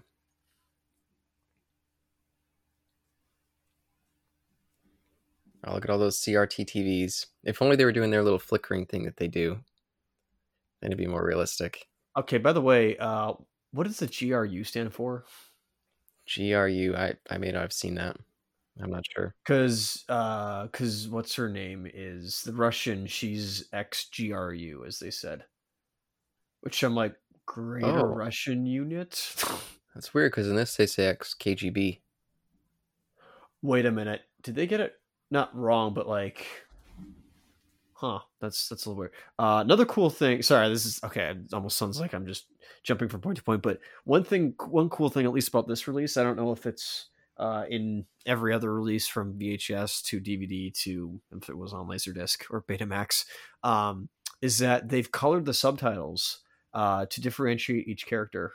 Oh, look at all those C R T T Vs. If only they were doing their little flickering thing that they do, then it'd be more realistic. Okay, by the way, uh, what does the G R U stand for? G R U, I, I may not have seen that. I'm not sure. Because, uh, because what's her name is the Russian. She's ex G R U, as they said. Which I'm like, Greater Oh, Russian Unit. that's weird because in this they say X K G B. Wait a minute, did they get it not wrong, but like, huh? That's that's a little weird. Uh, another cool thing. Sorry, this is okay. It almost sounds like I'm just jumping from point to point. But one thing, one cool thing, at least about this release, I don't know if it's uh, in every other release from V H S to D V D to if it was on Laserdisc or Betamax, um, is that they've colored the subtitles uh, to differentiate each character.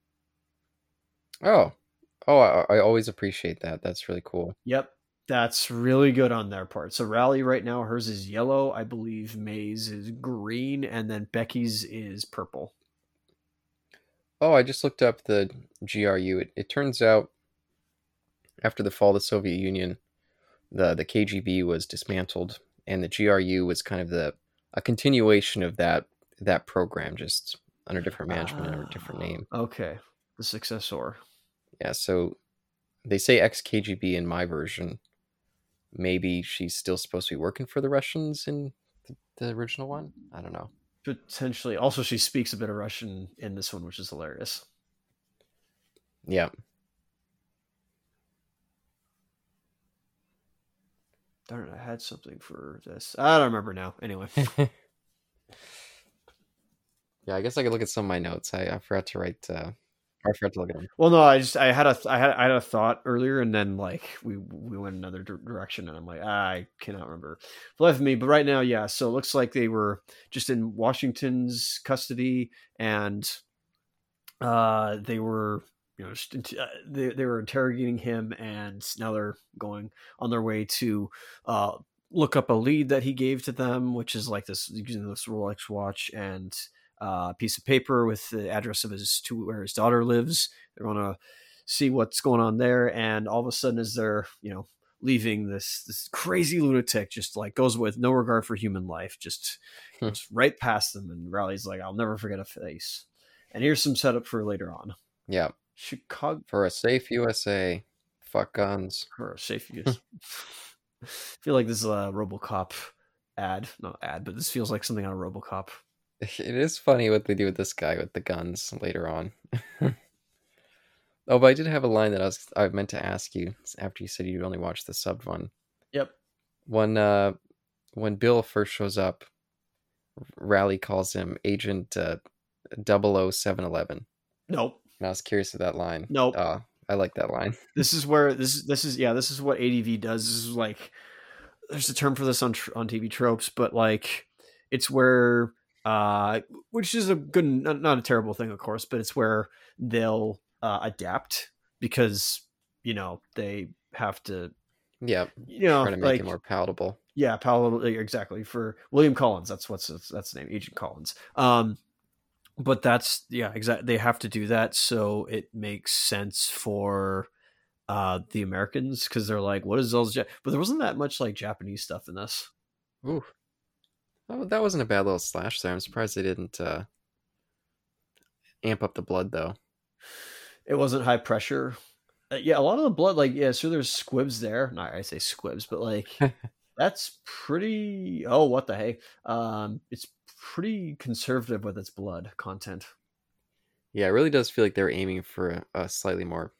Oh, oh, I, I always appreciate that. That's really cool. Yep. That's really good on their part. So Rally right now, hers is yellow. I believe May's is green, and then Becky's is purple. Oh, I just looked up the G R U. It, it turns out after the fall of the Soviet Union, the the K G B was dismantled, and the G R U was kind of the a continuation of that that program, just under different management and under a different name. Uh, okay. The successor. Yeah, so they say ex K G B in my version. Maybe she's still supposed to be working for the Russians in the, the original one. I don't know. Potentially. Also, she speaks a bit of Russian in this one, which is hilarious. Yeah. Darn it, I had something for this. I don't remember now. Anyway. Yeah, I guess I could look at some of my notes. I, I forgot to write. Uh, I forgot to look at them. Well, no, I just I had a I had I had a thought earlier, and then like we we went another di- direction, and I'm like, ah, I cannot remember for the life of me. But right now, yeah. So it looks like they were just in Washington's custody, and uh, they were you know just, uh, they they were interrogating him, and now they're going on their way to uh look up a lead that he gave to them, which is like this using this Rolex watch and uh, a piece of paper with the address of his to where his daughter lives. They're gonna see what's going on there, and all of a sudden, as they're you know leaving, this this crazy lunatic just like goes with no regard for human life, just just right past them, and Riley's like, "I'll never forget a face." And here's some setup for later on. Yeah. Chicago For a safe U S A, fuck guns. for a safe use. I feel like this is a RoboCop ad, not ad, but this feels like something on a RoboCop. It is funny what they do with this guy with the guns later on. Oh, but I did have a line that I was I meant to ask you after you said you only watched the subbed one. Yep. When uh, when Bill first shows up, Rally calls him Agent uh, double oh seven eleven. Nope. And I was curious of that line. Nope. Uh, I like that line. This is where this this is yeah this is what A D V does. This is like there's a term for this on on T V tropes, but like it's where uh which is a good not, not a terrible thing of course, but it's where they'll uh, adapt because you know they have to Yeah, you know trying to make like it more palatable. yeah palatable exactly for William Collins. That's what's that's the name, Agent Collins. Um, but that's yeah exactly they have to do that so it makes sense for uh the Americans because they're like what is those ja-? But there wasn't that much like Japanese stuff in this. Ooh, oh, that wasn't a bad little slash there. I'm surprised they didn't uh, amp up the blood though. It wasn't high pressure. Uh, yeah, a lot of the blood like yeah so there's squibs there, not I say squibs but like that's pretty oh what the hey um it's pretty conservative with its blood content. Yeah, it really does feel like they're aiming for a, a slightly more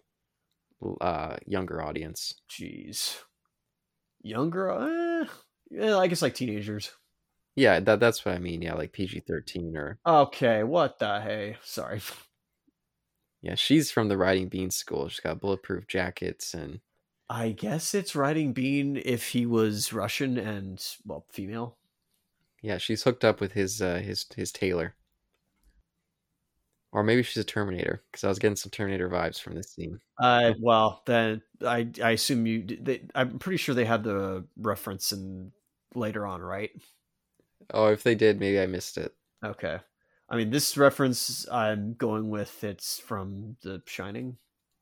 uh, younger audience. Jeez, younger eh, yeah I guess like teenagers. Yeah, that that's what I mean. Yeah, like P G thirteen or Okay, what the hey sorry. yeah, she's from the Riding Bean School. She's got bulletproof jackets and I guess it's Riding Bean if he was Russian and well female. yeah, she's hooked up with his uh, his his tailor. Or maybe she's a Terminator because I was getting some Terminator vibes from this scene. Uh, well, then I I assume you. They, I'm pretty sure they had the reference in later on, right? Oh, if they did, maybe I missed it. Okay. I mean, this reference I'm going with it's from The Shining,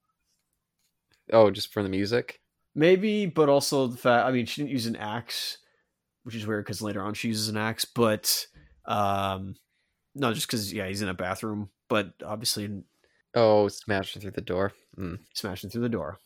Oh, just from the music? maybe, but also the fact. I mean, she didn't use an axe, which is weird because later on she uses an axe, but um, no, just because yeah, he's in a bathroom, but obviously Oh, smashing through the door. Mm. smashing through the door.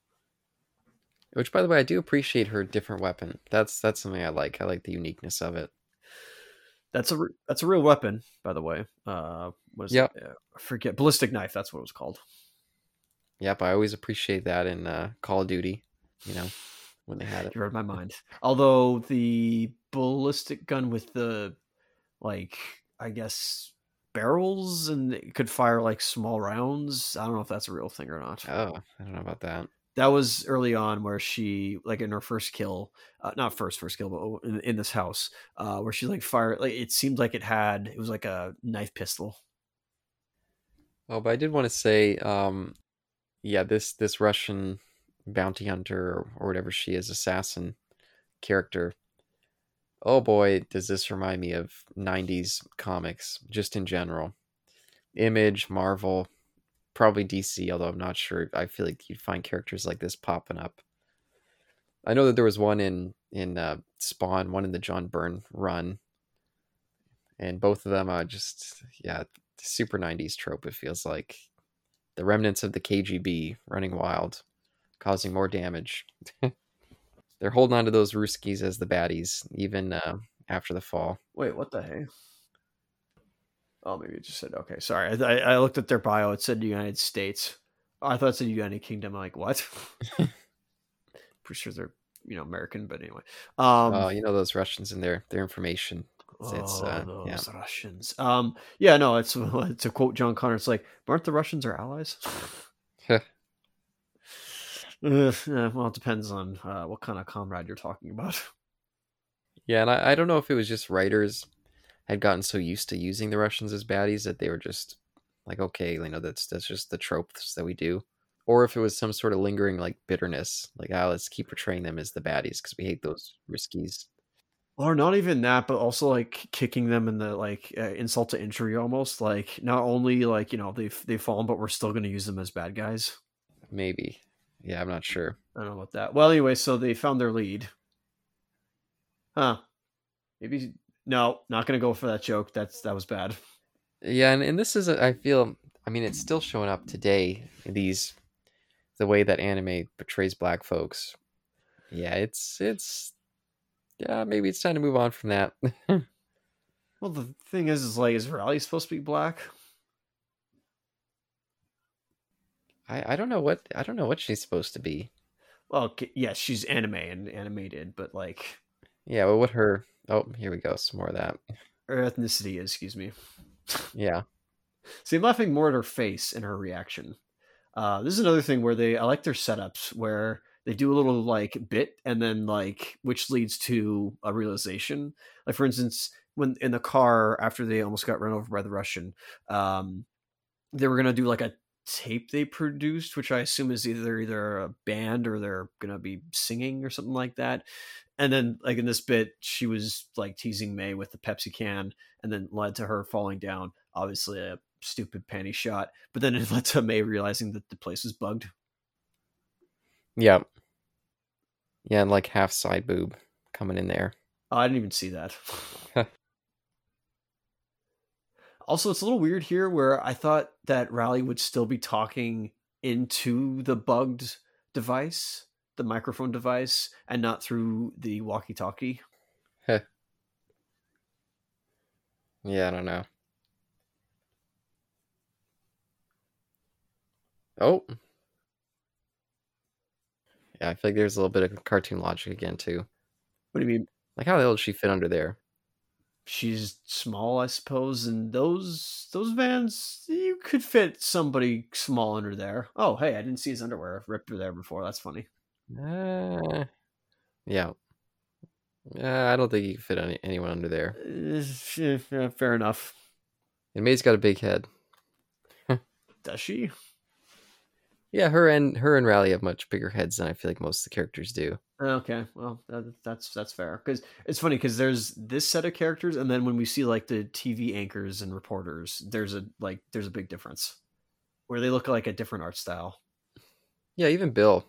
Which, by the way, I do appreciate her different weapon. That's that's something I like. I like the uniqueness of it. That's a that's a real weapon, by the way. Uh, what is Yep. it? Uh, I forget. Ballistic knife. That's what it was called. Yep, I always appreciate that in uh, Call of Duty, you know, when they had it. You read my mind. Although the ballistic gun with the like, I guess barrels and it could fire like small rounds. I don't know if that's a real thing or not. Oh, I don't know about that. That was early on where she like in her first kill, uh, not first first kill, but in, in this house, uh, where she like fired. Like it seemed like it had it was like a knife pistol. Oh, but I did want to say, um, yeah, this this Russian bounty hunter or, or whatever she is, assassin character. Oh boy, does this remind me of nineties comics, just in general. Image, Marvel, probably D C, although I'm not sure. I feel like you'd find characters like this popping up. I know that there was one in in uh, Spawn, one in the John Byrne run, and both of them are just yeah, super nineties trope. It feels like the remnants of the K G B running wild, causing more damage. They're holding on to those Ruskies as the baddies, even uh, after the fall. Wait, what the hey? Oh, maybe it just said okay. Sorry, I, I looked at their bio. It said United States. Oh, I thought it said United Kingdom. I'm like, what? Pretty sure they're you know American, but anyway. Um, Oh, you know those Russians and their their information. It's, it's Oh, uh, yeah. those Russians. Um, yeah, no, it's to quote John Connor. It's like, aren't the Russians our allies? uh, yeah, well, it depends on uh, what kind of comrade you're talking about. Yeah, and I, I don't know if it was just writers had gotten so used to using the Russians as baddies that they were just like, okay, you know, that's that's just the tropes that we do, or if it was some sort of lingering like bitterness, like, ah, let's keep portraying them as the baddies because we hate those riskies. Or not even that, but also like kicking them in the like uh, insult to injury almost. Like not only like you know they've they've fallen, but we're still going to use them as bad guys. Maybe, yeah, I'm not sure. I don't know about that. Well, anyway, so they found their lead. Huh? Maybe no, not going to go for that joke. That's that was bad. Yeah, and, and this is, a, I feel, I mean, it's still showing up today. These the way that anime portrays black folks. Yeah, it's it's yeah, maybe it's time to move on from that. Well, the thing is, is like, is Raleigh supposed to be black? I, I don't know what I don't know what she's supposed to be. Well, okay, yes, she's anime and animated, but like Yeah, well, what her? Oh, here we go. Some more of that. her ethnicity is, excuse me. Yeah. See, I'm laughing more at her face and her reaction. Uh, this is another thing where they I like their setups where they do a little like bit and then like which leads to a realization. Like for instance, when in the car after they almost got run over by the Russian, um, they were gonna do like a tape they produced, which I assume is either either a band or they're gonna be singing or something like that. And then like in this bit, she was like teasing May with the Pepsi can, and then led to her falling down. Obviously, a stupid panty shot, but then it led to May realizing that the place was bugged. Yeah. Yeah, and like half side boob coming in there. Oh, I didn't even see that. Also, it's a little weird here where I thought that Raleigh would still be talking into the bugged device, the microphone device, and not through the walkie-talkie. Yeah, I don't know. Oh. Yeah, I feel like there's a little bit of cartoon logic again too. What do you mean? Like, how the hell does she fit under there? She's small, I suppose, and those those vans you could fit somebody small under there. Oh, hey, I didn't see his underwear ripped there before. That's funny. Uh, yeah. Uh, I don't think you can fit any, anyone under there. Uh, yeah, fair enough. And May's got a big head. Does she? Yeah, her and her and Raleigh have much bigger heads than I feel like most of the characters do. Okay, well that, that's that's fair because it's funny because there's this set of characters and then when we see like the T V anchors and reporters, there's a like there's a big difference where they look like a different art style. Yeah, even Bill.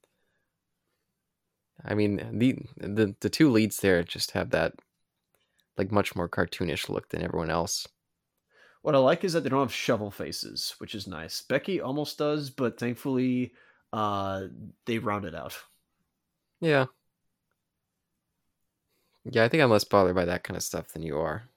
I mean, the the the two leads there just have that like much more cartoonish look than everyone else. What I like is that they don't have shovel faces, which is nice. Becky almost does, but thankfully, uh, they round it out. Yeah. Yeah, I think I'm less bothered by that kind of stuff than you are.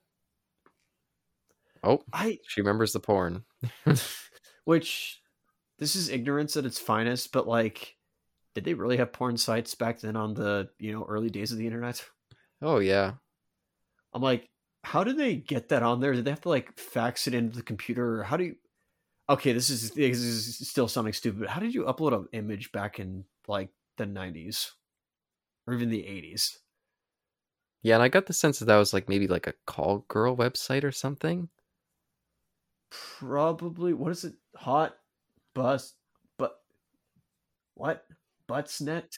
Oh, I she remembers the porn. which this is ignorance at its finest, but like, did they really have porn sites back then on the you know early days of the internet? Oh yeah. I'm like, how did they get that on there? Did they have to like fax it into the computer? Or how do you? Okay, this is this is still sounding stupid. But how did you upload an image back in like the nineties or even the eighties? Yeah, and I got the sense that that was like maybe like a call girl website or something. Probably. What is it? Hot bus, but what? Buttsnet?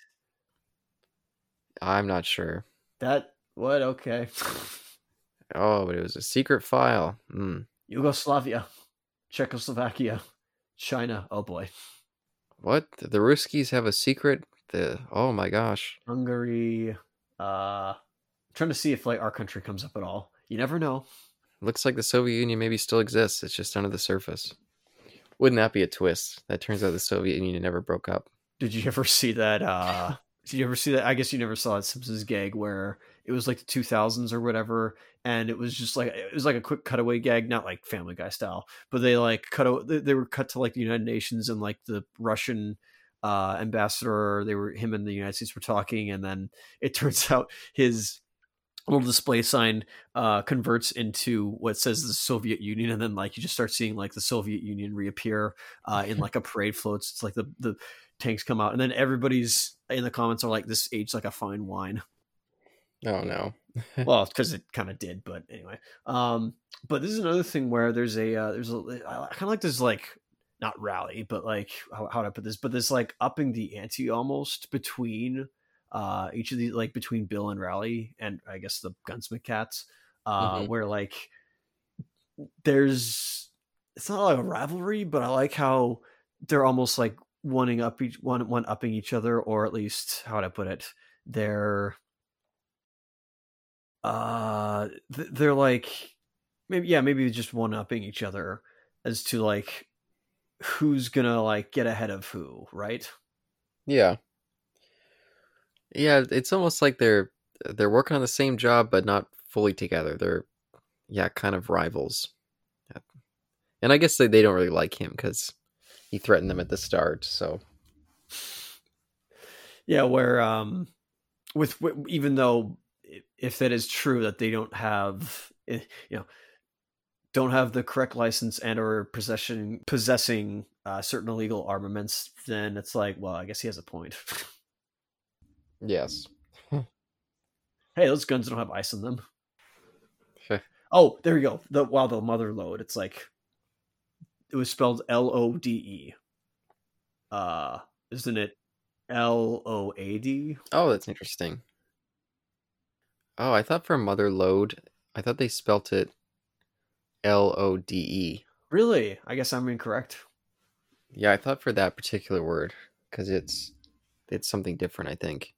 I'm not sure. That what? Okay. Oh, but it was a secret file. Mm. Yugoslavia, Czechoslovakia, China. Oh boy. What? The Ruskies have a secret? The oh my gosh. Hungary. Uh, I'm trying to see if like our country comes up at all. You never know. Looks like the Soviet Union maybe still exists. It's just under the surface. Wouldn't that be a twist? That turns out the Soviet Union never broke up. Did you ever see that? Uh, did you ever see that? I guess you never saw that Simpsons gag where it was like the two thousands or whatever, and it was just like it was like a quick cutaway gag, not like Family Guy style, but they like cut. They, they were cut to like the United Nations and like the Russian uh, ambassador. They were him and the United States were talking, and then it turns out his little display sign uh, converts into what says the Soviet Union, and then like you just start seeing like the Soviet Union reappear uh, in like a parade floats. It's like the the tanks come out, and then everybody's in the comments are like, "This aged like a fine wine." Oh no. Well, because it kind of did, but anyway. Um, but this is another thing where there's a uh, there's a I kind of like this like not rally, but like how how do I put this? But this like upping the ante almost between uh each of these like between Bill and Rally and I guess the Gunsmith cats, uh, Hmm. where like there's it's not like a rivalry, but I like how they're almost like one up each one one upping each other, or at least how would I put it? They're uh th- they're like maybe yeah maybe just one upping each other as to like who's gonna like get ahead of who, right? Yeah. Yeah, it's almost like they're they're working on the same job but not fully together. They're yeah, kind of rivals. Yeah. And I guess they, they don't really like him because he threatened them at the start. So Yeah, where um with even though if that is true that they don't have you know don't have the correct license and or possession possessing uh, certain illegal armaments, then it's like, well, I guess he has a point. yes. Hey, those guns don't have ice in them. Oh, there we go. The wow, the mother load. It's like it was spelled L O D E. Uh, isn't it L O A D? Oh, that's interesting. Oh, I thought for mother load, I thought they spelt it L O D E. Really? I guess I'm incorrect. Yeah, I thought for that particular word because it's it's something different. I think.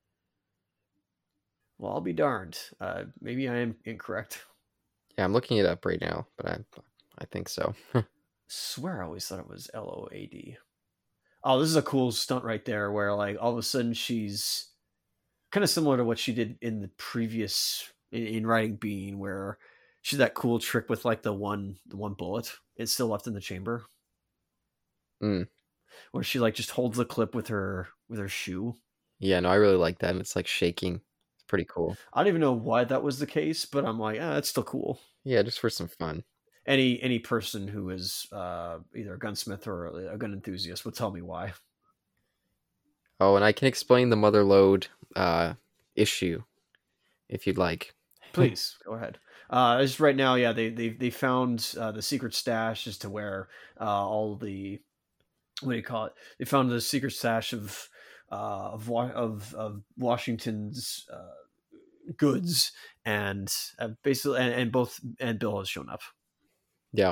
Well, I'll be darned. Uh, maybe I am incorrect. Yeah, I'm looking it up right now, but I I think so. Swear I always thought it was L O A D. Oh, this is a cool stunt right there where like all of a sudden she's kind of similar to what she did in the previous in, in Riding Bean, where she's that cool trick with like the one the one bullet. It's still left in the chamber. Mm. Where she like just holds the clip with her with her shoe. Yeah, no, I really like that. And it's like shaking. It's pretty cool. I don't even know why that was the case, but I'm like, ah, it's still cool. Yeah, just for some fun. Any any person who is uh, either a gunsmith or a gun enthusiast would tell me why. Oh, and I can explain the mother load uh, issue if you'd like. Please go ahead. Uh, just right now, yeah, they they they found uh, the secret stash as to where uh, all the what do you call it? They found the secret stash of uh, of, of of Washington's uh, goods, and uh, basically, and, and both and Bill has shown up. Yeah.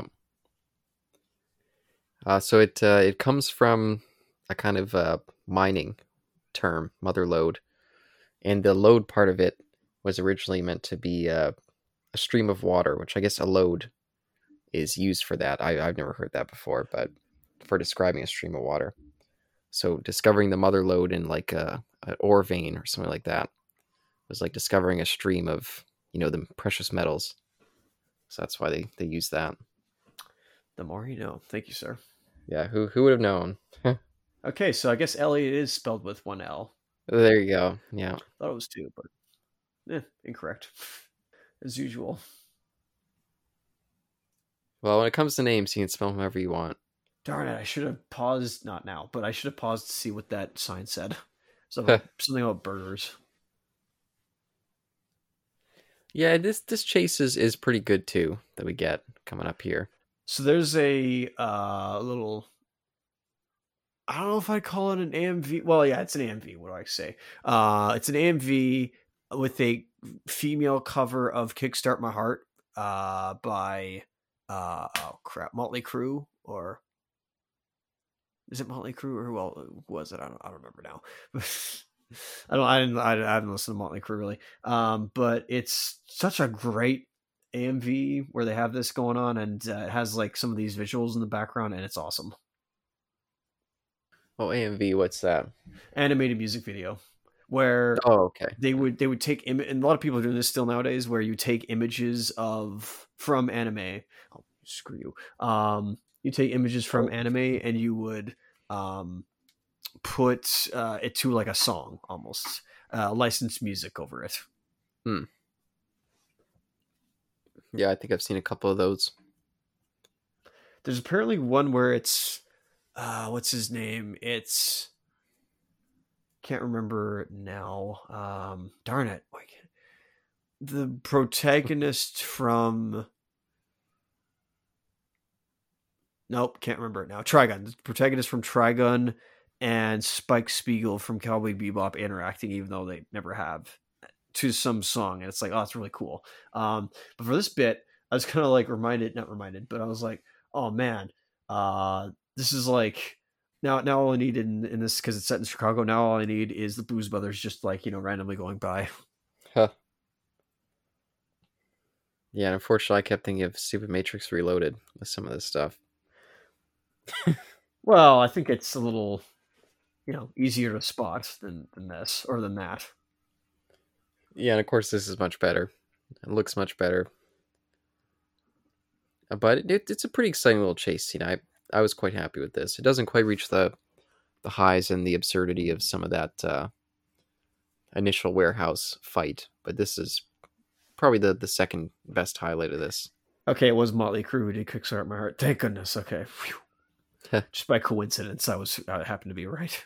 Uh, so it uh, it comes from a kind of uh, mining term, mother lode, and the lode part of it was originally meant to be uh, a stream of water, which I guess a lode is used for that. I, I've never heard that before, but for describing a stream of water. So discovering the mother lode in like a an ore vein or something like that was like discovering a stream of, you know, the precious metals. So that's why they, they use that. The more you know. Thank you, sir. Yeah, who who would have known? Okay, so I guess Elliot is spelled with one L. There you go. Yeah. Thought it was two, but eh, incorrect. As usual. Well, when it comes to names, you can spell them however you want. Darn it, I should have paused, not now, but I should have paused to see what that sign said. Something, something about burgers. Yeah, this this chase is, is pretty good too that we get coming up here. So there's a uh, little, I don't know if I'd call it an A M V. Well, yeah, it's an A M V. What do I say? Uh, it's an A M V with a female cover of Kickstart My Heart uh, by, uh, oh crap, Motley Crue, or is it Motley Crue, or who else was it? I don't, I don't remember now. I don't, I didn't, I, I haven't listened to Motley Crue really. Um, but it's such a great A M V where they have this going on, and uh, it has like some of these visuals in the background, and it's awesome. Oh, A M V, what's that? Animated music video, where oh, okay, they would they would take Im- and a lot of people are doing this still nowadays, where you take images of from anime. Oh, screw you. Um, you take images from oh. anime, and you would um put uh, it to like a song almost, uh, licensed music over it. Hmm. Yeah, I think I've seen a couple of those. There's apparently one where it's uh what's his name? It's can't remember now. Um darn it. Why can't- The protagonist from Nope, can't remember it now. Trigun. The protagonist from Trigun and Spike Spiegel from Cowboy Bebop interacting, even though they never have, to some song. And it's like, oh, it's really cool. Um, but for this bit, I was kind of like reminded, not reminded, but I was like, oh man, uh, this is like now. Now all I need in, in this, because it's set in Chicago. Now all I need is the Blues Brothers, just like, you know, randomly going by. Huh. Yeah, and unfortunately, I kept thinking of Super Matrix Reloaded with some of this stuff. Well, I think it's a little, you know, easier to spot than than this or than that. Yeah, and of course, this is much better. It looks much better. Uh, But it, it's a pretty exciting little chase scene. I I was quite happy with this. It doesn't quite reach the the highs and the absurdity of some of that uh, initial warehouse fight, but this is probably the the second best highlight of this. Okay, it was Motley Crue who did Kickstart My Heart. Thank goodness. Okay. Phew. Just by coincidence, I was I happened to be right.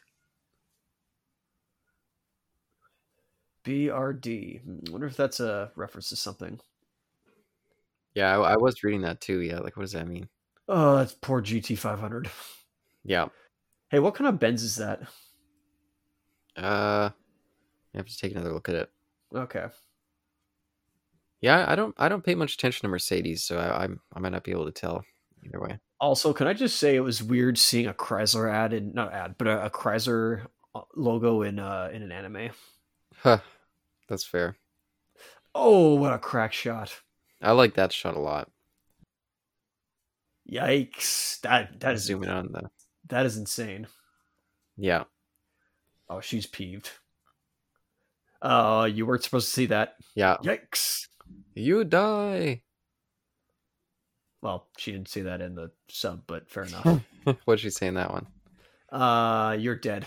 B R D. I wonder if that's a reference to something. Yeah, I, I was reading that too. Yeah, like what does that mean? Oh, that's poor G T five hundred. Yeah. Hey, what kind of Benz is that? Uh, I have to take another look at it. Okay. Yeah, I don't I don't pay much attention to Mercedes, so I I'm, I might not be able to tell either way. Also, can I just say it was weird seeing a Chrysler ad in not ad, but a, a Chrysler logo in uh in an anime. Huh, that's fair. Oh, what a crack shot! I like that shot a lot. Yikes! That that is Zooming on the that is insane. yeah. Oh, she's peeved. Uh, you weren't supposed to see that. Yeah. Yikes! You die. Well, she didn't see that in the sub, but fair enough. What'd she say in that one? Uh, you're dead.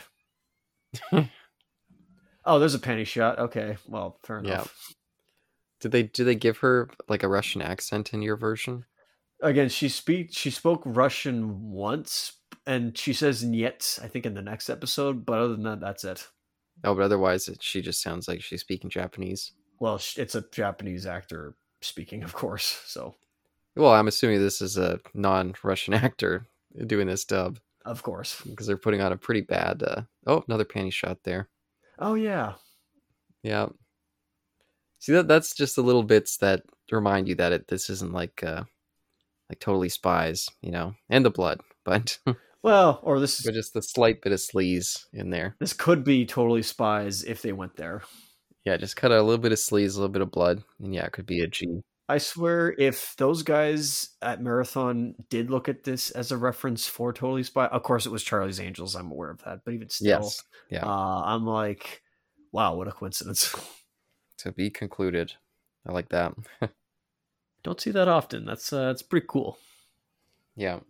Oh, there's a penny shot. Okay, well, fair enough. Yeah. Did they did they give her like a Russian accent in your version? Again, she speak she spoke Russian once, and she says "niet," I think, in the next episode. But other than that, that's it. Oh, but otherwise, it, she just sounds like she's speaking Japanese. Well, it's a Japanese actor speaking, of course. So, well, I'm assuming this is a non-Russian actor doing this dub, of course, because they're putting on a pretty bad. Uh... Oh, another panty shot there. Oh yeah, yeah. See that that's just the little bits that remind you that it this isn't like uh, like Totally Spies, you know, and the blood, but well, or this but just the slight bit of sleaze in there. This could be Totally Spies if they went there. Yeah, just cut a little bit of sleaze, a little bit of blood, and yeah, it could be a G. I swear, if those guys at Marathon did look at this as a reference for Totally Spy, of course it was Charlie's Angels. I'm aware of that, but even still, yes, yeah, uh, I'm like, wow, what a coincidence. To be concluded. I like that. Don't see that often. That's uh, that's pretty cool. Yeah.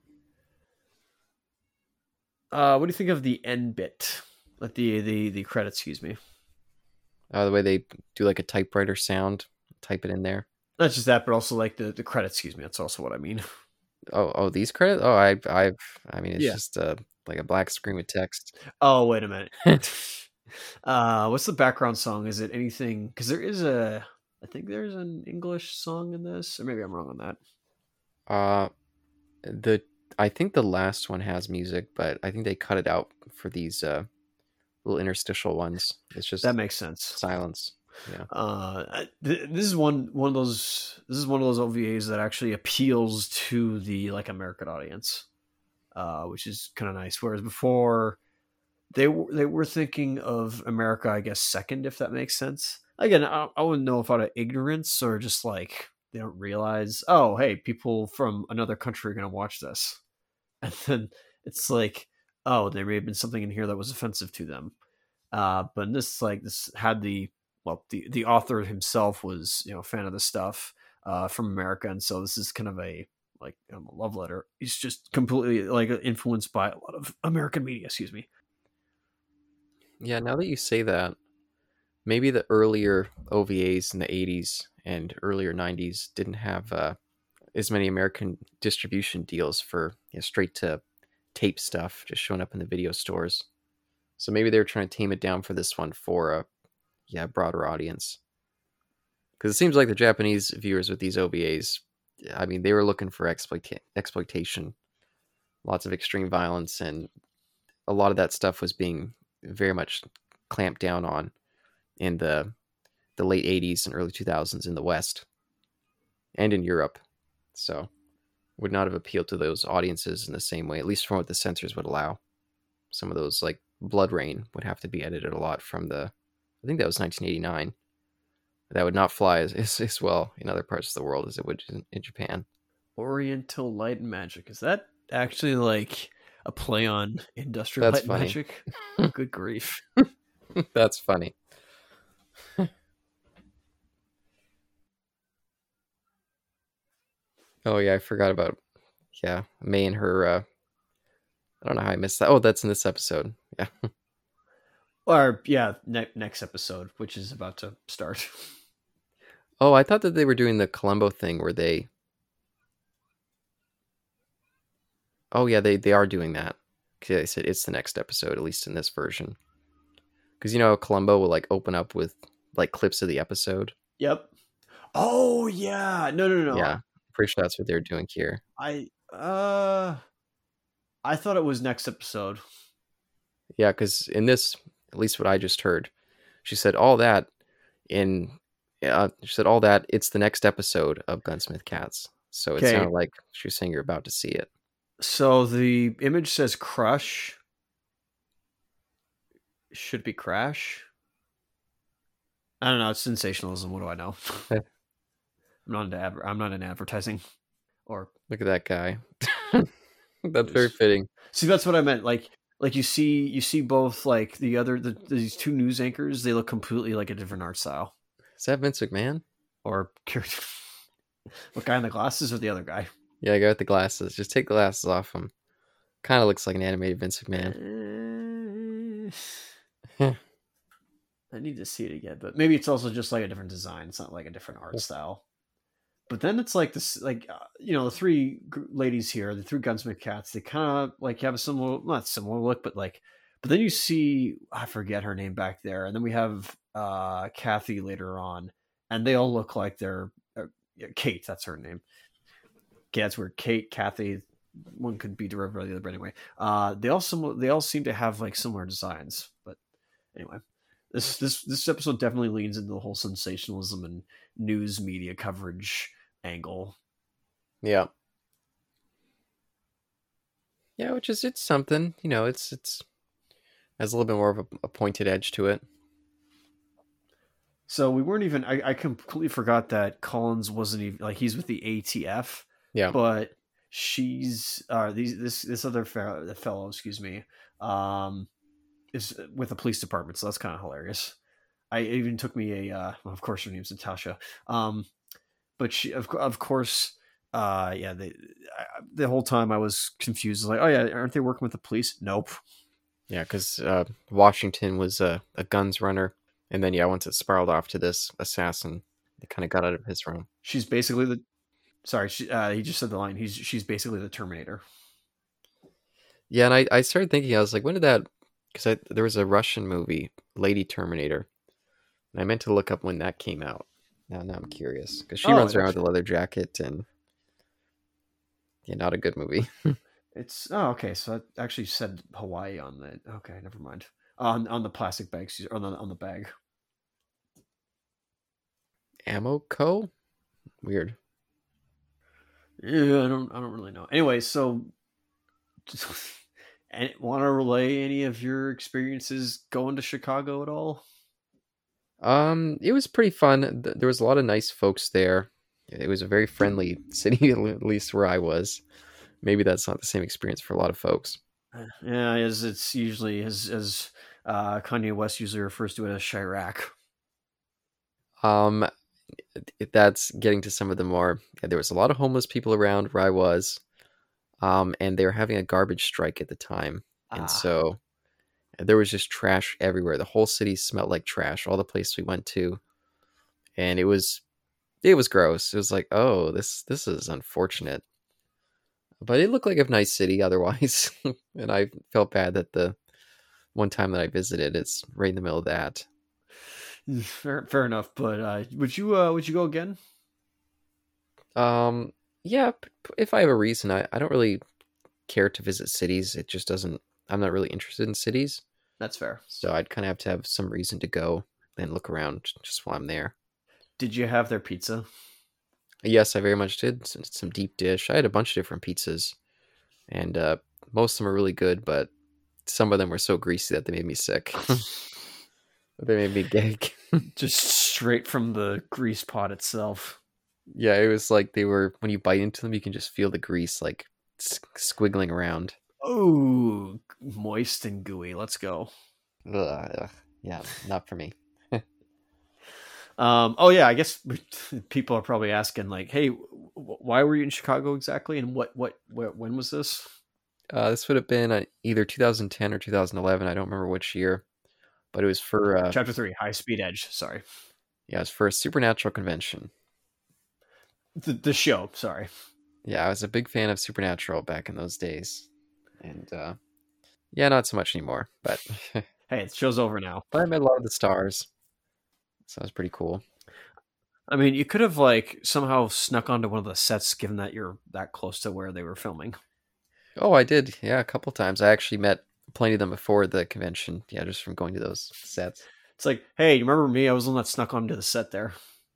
Uh, what do you think of the end bit? Like the the the credits, excuse me. Uh, the way they do like a typewriter sound, type it in there. Not just that, but also like the, the credits, excuse me. That's also what I mean. Oh, oh, these credits? Oh, I, I've, I mean, it's Yeah. just uh, like a black screen with text. Oh, wait a minute. uh, what's the background song? Is it anything? Because there is a, I think there's an English song in this, or maybe I'm wrong on that. Uh, the I think the last one has music, but I think they cut it out for these uh little interstitial ones. It's just That makes sense. silence. Yeah. Uh, th- this is one one of those. This is one of those O V As that actually appeals to the like American audience, uh, which is kind of nice. Whereas before, they were they were thinking of America, I guess, second, if that makes sense. Again, I, I wouldn't know if out of ignorance or just like they don't realize. Oh, hey, people from another country are going to watch this, and then it's like, oh, there may have been something in here that was offensive to them. Uh, but in this, like, this had the well, the the author himself was, you know, a fan of the stuff uh, from America, and so this is kind of a like um, a love letter. He's just completely like influenced by a lot of American media. Excuse me. Yeah. Now that you say that, maybe the earlier O V As in the eighties and earlier nineties didn't have uh, as many American distribution deals for you know, straight to tape stuff just showing up in the video stores. So maybe they were trying to tame it down for this one for a yeah broader audience. Because it seems like the Japanese viewers with these O V As, I mean, they were looking for exploita- exploitation, lots of extreme violence, and a lot of that stuff was being very much clamped down on in the the late eighties and early two thousands in the West and in Europe. So would not have appealed to those audiences in the same way, at least from what the censors would allow. Some of those, like Blood Rain, would have to be edited a lot from the, I think that was nineteen eighty-nine. That would not fly as, as, as well in other parts of the world as it would in, in Japan. Oriental Light and Magic. Is that actually like a play on Industrial That's Light and funny. Magic? Good grief. That's funny. Oh yeah, I forgot about yeah May and her. Uh, I don't know how I missed that. Oh, that's in this episode. Yeah. Or yeah, ne- next episode, which is about to start. Oh, I thought that they were doing the Columbo thing where they. Oh yeah, they they are doing that. Because they said it's the next episode, at least in this version. Because you know Columbo will like open up with like clips of the episode. Yep. Oh yeah. No, no, no. Yeah, pretty sure that's what they're doing here. I uh, I thought it was next episode. Yeah, because in this, at least what I just heard, she said all that in. Uh, she said all that. It's the next episode of Gunsmith Cats. So it Okay. sounded like she was saying you're about to see it. So the image says crush. Should be crash. I don't know. It's sensationalism. What do I know? I'm not into adver- I'm not in advertising. Or Look at that guy. That's very fitting. See, that's what I meant. Like, like you see, you see both like the other the, these two news anchors. They look completely like a different art style. Is that Vince McMahon? Or what guy in the glasses or the other guy? Yeah, go with the glasses. Just take the glasses off him. Kind of looks like an animated Vince McMahon. Uh, I need to see it again, but maybe it's also just like a different design. It's not like a different art style. But then it's like this, like uh, you know, the three g- ladies here, the three Gunsmith Cats. They kind of like have a similar, not similar look, but like. But then you see, I forget her name back there, and then we have uh, Kathy later on, and they all look like they're uh, yeah, Kate. That's her name. Okay, that's weird. Kate, Kathy. One could be derived by the other, but anyway, uh, they all similar. They all seem to have like similar designs. But anyway, this this this episode definitely leans into the whole sensationalism and news media coverage angle. Yeah. Yeah, which is it's something, you know, it's it's has a little bit more of a, a pointed edge to it. So we weren't even. I, I completely forgot that Collins wasn't even like he's with the A T F. Yeah. But she's uh these this this other fellow, fellow excuse me, um, is with the police department. So that's kind of hilarious. I it even took me a. Uh, well, of course, her name's Natasha. Um, but she of of course. Uh, yeah. They I, the whole time I was confused. Like, oh yeah, aren't they working with the police? Nope. Yeah, because uh, Washington was a, a guns runner, and then yeah, once it spiraled off to this assassin, they kind of got out of his realm. She's basically the. Sorry, she, uh, he just said the line. He's she's basically the Terminator. Yeah, and I, I started thinking, I was like, when did that? Because there was a Russian movie, Lady Terminator, and I meant to look up when that came out. Now, now I'm curious because she Oh, runs around it's- with a leather jacket, and yeah, not a good movie. It's oh okay. So it actually said Hawaii on that. Okay, never mind. On on the plastic bags or on the, on the bag. Ammo Co. Weird. Yeah, I don't I don't really know. Anyway, so and want to relay any of your experiences going to Chicago at all? Um, it was pretty fun. Th- There was a lot of nice folks there. It was a very friendly city, at least where I was. Maybe that's not the same experience for a lot of folks. Yeah, as it's usually as as uh, Kanye West usually refers to it as Chirac. Um, it- that's getting to some of the more. Yeah, there was a lot of homeless people around where I was, um, and they were having a garbage strike at the time, and Ah. so there was just trash everywhere. The whole city smelled like trash. All the places we went to, and it was it was gross. It was like, oh, this this is unfortunate. But it looked like a nice city otherwise, and I felt bad that the one time that I visited, it's right in the middle of that. Fair, fair enough. But uh, would you uh, would you go again? Um, yeah, if I have a reason, I, I don't really care to visit cities. It just doesn't. I'm not really interested in cities, That's fair. so I'd kind of have to have some reason to go and look around just while I'm there. Did you have their pizza? Yes, I very much did. Some, some deep dish. I had a bunch of different pizzas, and uh, most of them are really good, but some of them were so greasy that they made me sick. They made me gag. Just straight from the grease pot itself. Yeah, it was like they were, when you bite into them, you can just feel the grease like squiggling around. Oh, moist and gooey. Let's go. Ugh, yeah, not for me. Um, oh yeah, I guess people are probably asking like, "Hey, why were you in Chicago exactly, and what, what, what when was this?" Uh, this would have been uh, either two thousand ten or two thousand eleven. I don't remember which year, but it was for uh, Chapter three, High Speed Edge. Sorry, yeah, it's for a Supernatural convention. the, the show. Sorry. Yeah, I was a big fan of Supernatural back in those days, and uh, yeah, not so much anymore. But hey, the show's over now. But I met a lot of the stars, so it was pretty cool. I mean, you could have like somehow snuck onto one of the sets, given that you're that close to where they were filming. Oh, I did. Yeah, a couple times. I actually met plenty of them before the convention. Yeah, just from going to those sets. It's like, hey, you remember me? I was the one that snuck onto the set there.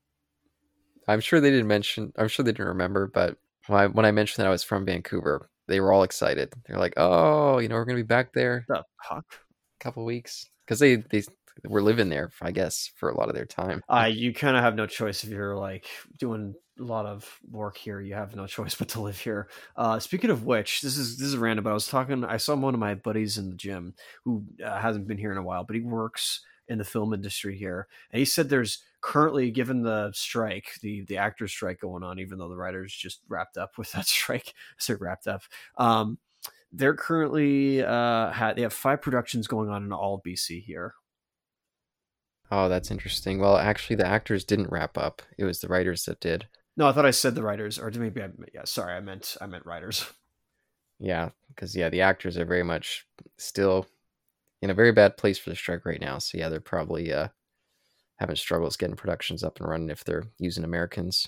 I'm sure they didn't mention. I'm sure they didn't remember, but when I, when I mentioned that I was from Vancouver, they were all excited. They're like, "Oh, you know, we're gonna be back there The fuck? a couple weeks," because they they were living there, I guess, for a lot of their time. Uh, you kind of have no choice if you're like doing a lot of work here. You have no choice but to live here. Uh, speaking of which, this is this is random. But I was talking. I saw one of my buddies in the gym who uh, hasn't been here in a while, but he works in the film industry here, and he said there's currently, given the strike, the the actors strike going on, even though the writers just wrapped up with that strike. So wrapped up. Um, they're currently uh, had they have five productions going on in all B C here. Oh, that's interesting. Well, actually, the actors didn't wrap up. It was the writers that did. No, I thought I said the writers, or maybe I yeah. Sorry, I meant I meant writers. Yeah, because yeah, the actors are very much still in a very bad place for the strike right now. So yeah, they're probably uh, having struggles getting productions up and running if they're using Americans.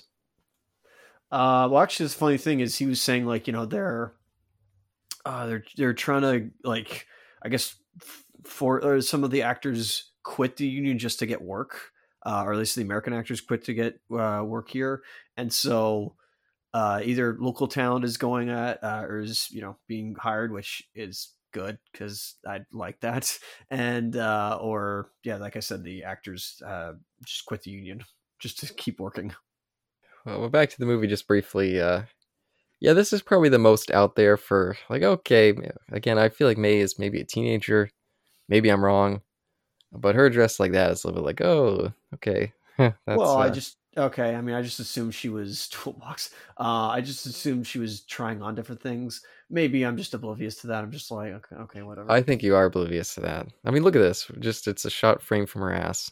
Uh, well, actually, this funny thing is he was saying like you know they're uh, they're they're trying to like I guess for some of the actors quit the union just to get work, uh, or at least the American actors quit to get uh, work here, and so uh, either local talent is going at uh, or is you know being hired, which is good because I like that, and uh, or yeah, like I said, the actors uh, just quit the union just to keep working. Well, back to the movie just briefly. Uh, yeah, this is probably the most out there for like, okay, again, I feel like May is maybe a teenager. Maybe I'm wrong, but her dress like that is a little bit like, oh, okay. That's, well, I uh, just okay. I mean, I just assumed she was toolbox. Uh, I just assumed she was trying on different things. Maybe I'm just oblivious to that. I'm just like, okay, okay, whatever. I think you are oblivious to that. I mean, look at this. Just it's a shot frame from her ass.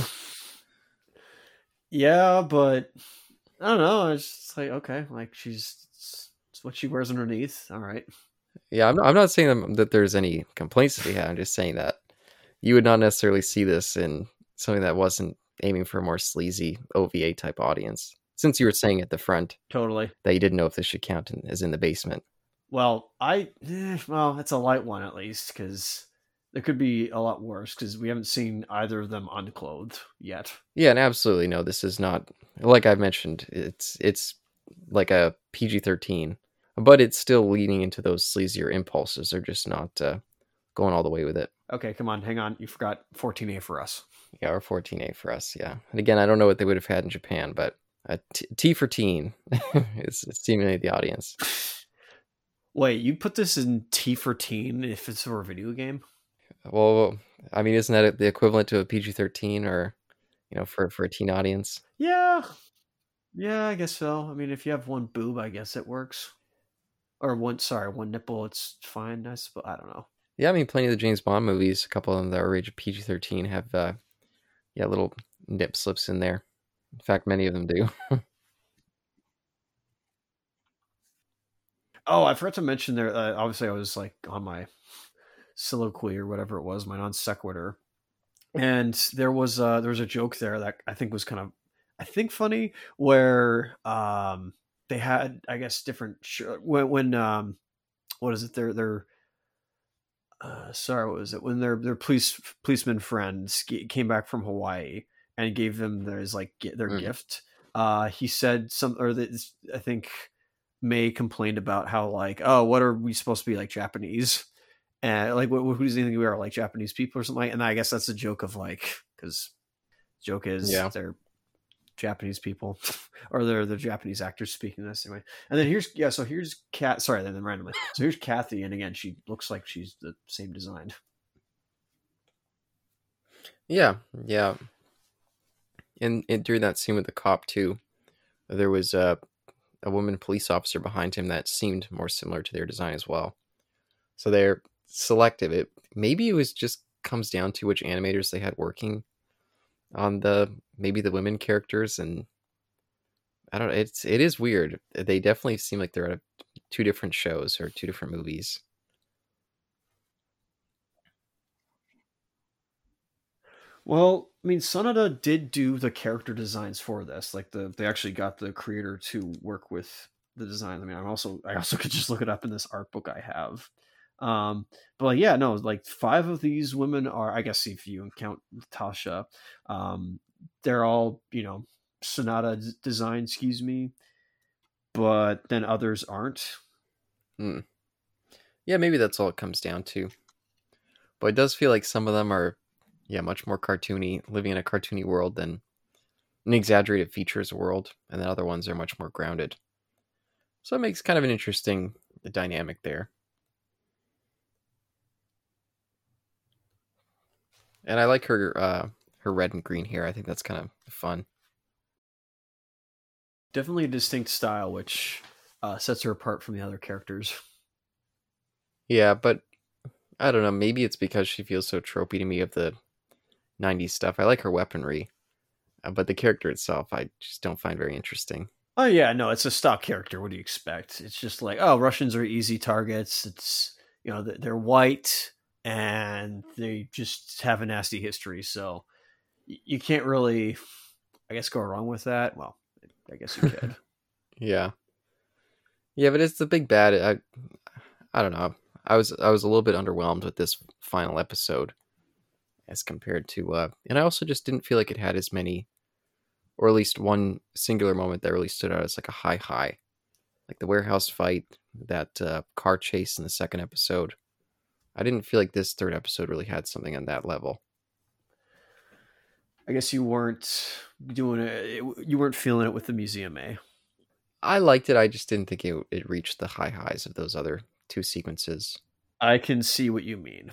Yeah, but I don't know. It's just like okay, like she's it's, it's what she wears underneath. All right. Yeah, I'm not, I'm not saying that there's any complaints to be had. I'm just saying that you would not necessarily see this in something that wasn't aiming for a more sleazy O V A type audience. Since you were saying at the front Totally. that you didn't know if this should count in, as in the basement. Well, I eh, well, it's a light one at least because there could be a lot worse because we haven't seen either of them unclothed yet. Yeah, and absolutely no. This is not like I've mentioned. It's it's like a P G thirteen, but it's still leaning into those sleazier impulses. They're just not uh, going all the way with it. Okay, come on, hang on. You forgot fourteen A for us. Yeah, or fourteen A for us. Yeah, and again, I don't know what they would have had in Japan, but a t, T for teen is seemingly the audience. Wait, you put this in T for teen if it's for a video game? Well, I mean, isn't that the equivalent to a P G thirteen or, you know, for, for a teen audience? Yeah. Yeah, I guess so. I mean, if you have one boob, I guess it works. Or one, sorry, one nipple, it's fine. I suppose. I don't know. Yeah, I mean, plenty of the James Bond movies, a couple of them that are rated P G thirteen have, uh, yeah, little nip slips in there. In fact, many of them do. Oh, I forgot to mention there. Uh, obviously, I was like on my soliloquy or whatever it was, my non sequitur, and there was uh, there was a joke there that I think was kind of, I think funny, where um, they had, I guess, different sh- when when um, what is it? They're they're uh, sorry, what was it? When their their police policeman friends came back from Hawaii and gave them their like their Mm. gift. Uh, he said some, or this, I think May complained about how like, oh, what are we supposed to be like Japanese? And like, what, who does he think we are, like Japanese people or something like? And I guess that's a joke of like, because joke is Yeah. they're Japanese people, or they're the Japanese actors speaking this anyway. And then here's yeah, so here's Kat. Sorry, then randomly. So here's Kathy, and again, she looks like she's the same design. Yeah, yeah. And, and during that scene with the cop too, there was a a woman police officer behind him that seemed more similar to their design as well. So they're selective. It maybe it was just comes down to which animators they had working on the maybe the women characters, and I don't know. It's it is weird. They definitely seem like they're at two different shows or two different movies. Well, I mean, Sanada did do the character designs for this. Like the they actually got the creator to work with the design. I mean, I'm also I also could just look it up in this art book I have. Um, but like, yeah, no, like five of these women are, I guess, if you count Tasha, um, they're all you know Sonata d- design. Excuse me, but then others aren't. Hmm. Yeah, maybe that's all it comes down to. But it does feel like some of them are, yeah, much more cartoony, living in a cartoony world than an exaggerated features world, and then other ones are much more grounded. So it makes kind of an interesting dynamic there. And I like her uh, her red and green hair. I think that's kind of fun. Definitely a distinct style, which uh, sets her apart from the other characters. Yeah, but I don't know. Maybe it's because she feels so tropey to me of the nineties stuff. I like her weaponry, uh, but the character itself, I just don't find very interesting. Oh yeah, no, it's a stock character. What do you expect? It's just like, oh, Russians are easy targets. It's you know they're white and they just have a nasty history, so you can't really, I guess, go wrong with that. Well, I guess you could. Yeah, yeah, but it's the big bad. I, I don't know. I was I was a little bit underwhelmed with this final episode as compared to, uh, and I also just didn't feel like it had as many, or at least one singular moment that really stood out as like a high high, like the warehouse fight, that uh, car chase in the second episode. I didn't feel like this third episode really had something on that level. I guess you weren't doing it. You weren't feeling it with the museum, eh? I liked it. I just didn't think it, it reached the high highs of those other two sequences. I can see what you mean.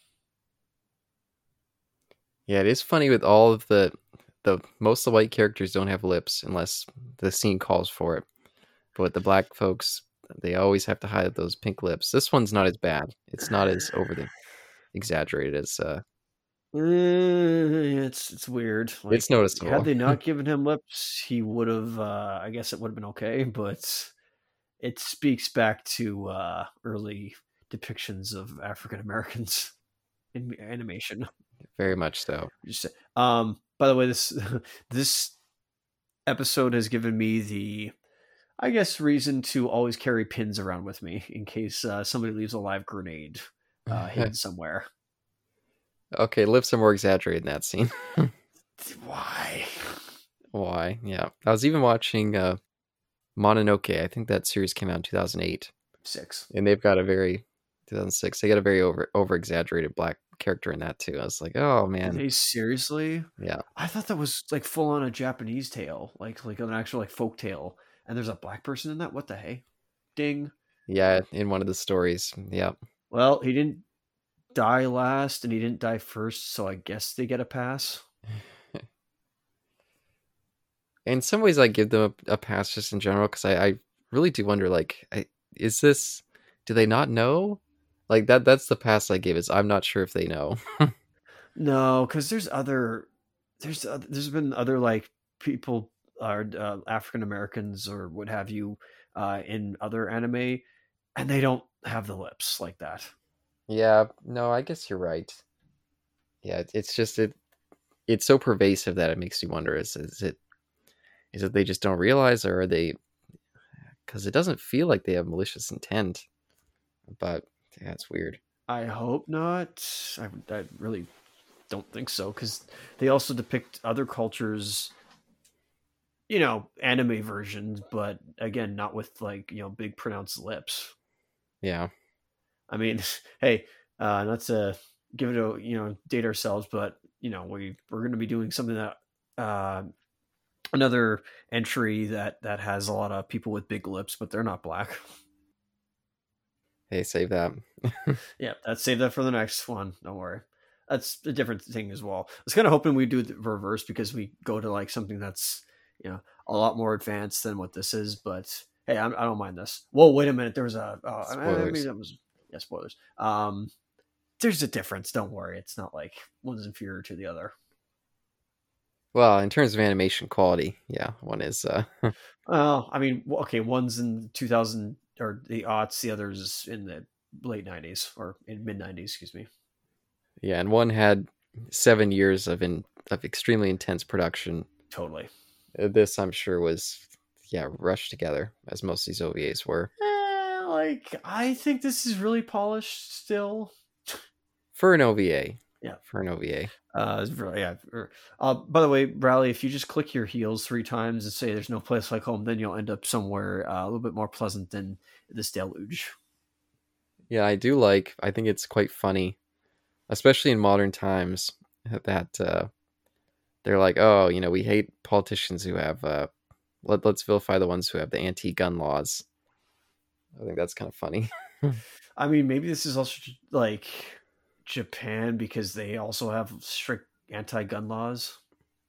Yeah, it is funny with all of the the most of the white characters don't have lips unless the scene calls for it. But with the black folks, they always have to hide those pink lips. This one's not as bad. It's not as overly exaggerated as uh Uh, it's it's weird. Like, it's noticeable. had they not given him lips, he would have. Uh, I guess it would have been okay, but it speaks back to uh, early depictions of African Americans in animation. Very much so. Just, um, by the way, this this episode has given me the, I guess, reason to always carry pins around with me in case uh, somebody leaves a live grenade uh, hidden somewhere. Okay, lips are more exaggerated in that scene. Why? Why? Yeah. I was even watching uh Mononoke. I think that series came out in two thousand eight. Six. And they've got a very two thousand six. They got a very over over exaggerated black character in that too. I was like, oh man. They seriously? Yeah. I thought that was like full on a Japanese tale, like like an actual like folk tale. And there's a black person in that. What the hey? Ding. Yeah, in one of the stories. Yeah. Well, he didn't die last, and he didn't die first, so I guess they get a pass. In some ways, I give them a, a pass just in general because I, I really do wonder, like, I, is this? Do they not know? Like that that's the pass I give is I'm not sure if they know. No, because there's other there's oth- there's been other like people are uh, African Americans or what have you uh, in other anime, and they don't have the lips like that. Yeah, no, I guess you're right. Yeah, it- it's just it it's so pervasive that it makes you wonder is is it is it they just don't realize or are they because it doesn't feel like they have malicious intent, but yeah, it's weird. I hope not. I, I really don't think so because they also depict other cultures, you know, anime versions, but again, not with like you know big pronounced lips. Yeah. I mean, hey, uh, not to give it a you know date ourselves, but you know we we're going to be doing something that uh, another entry that that has a lot of people with big lips, but they're not black. Hey, save that. Yeah, let's save that for the next one. Don't worry. That's a different thing as well. I was kind of hoping we do the reverse because we go to like something that's you know a lot more advanced than what this is. But hey, I'm, I don't mind this. Whoa, wait a minute. There was a. Oh, I mean, Spoilers. that was yeah, spoilers. Um, there's a difference. Don't worry. It's not like one's inferior to the other. Well, in terms of animation quality, yeah, one is uh Well, I mean, okay, one's in two thousand or the aughts, the other's in the late nineties or in mid nineties. Excuse me. yeah, and one had seven years of in of extremely intense production. Totally. Uh, This, I'm sure, was yeah rushed together, as most of these O V As were. Eh, like I think this is really polished still. For an O V A. Yeah. For an O V A. Uh, it's really, yeah. er, Uh, by the way, Bradley, if you just click your heels three times and say "There's no place like home," then you'll end up somewhere uh, a little bit more pleasant than this deluge. Yeah, I do like. I think it's quite funny, especially in modern times, that uh, they're like, oh, you know, we hate politicians who have. Uh, let, let's vilify the ones who have the anti-gun laws. I think that's kind of funny. I mean, maybe this is also like Japan because they also have strict anti-gun laws.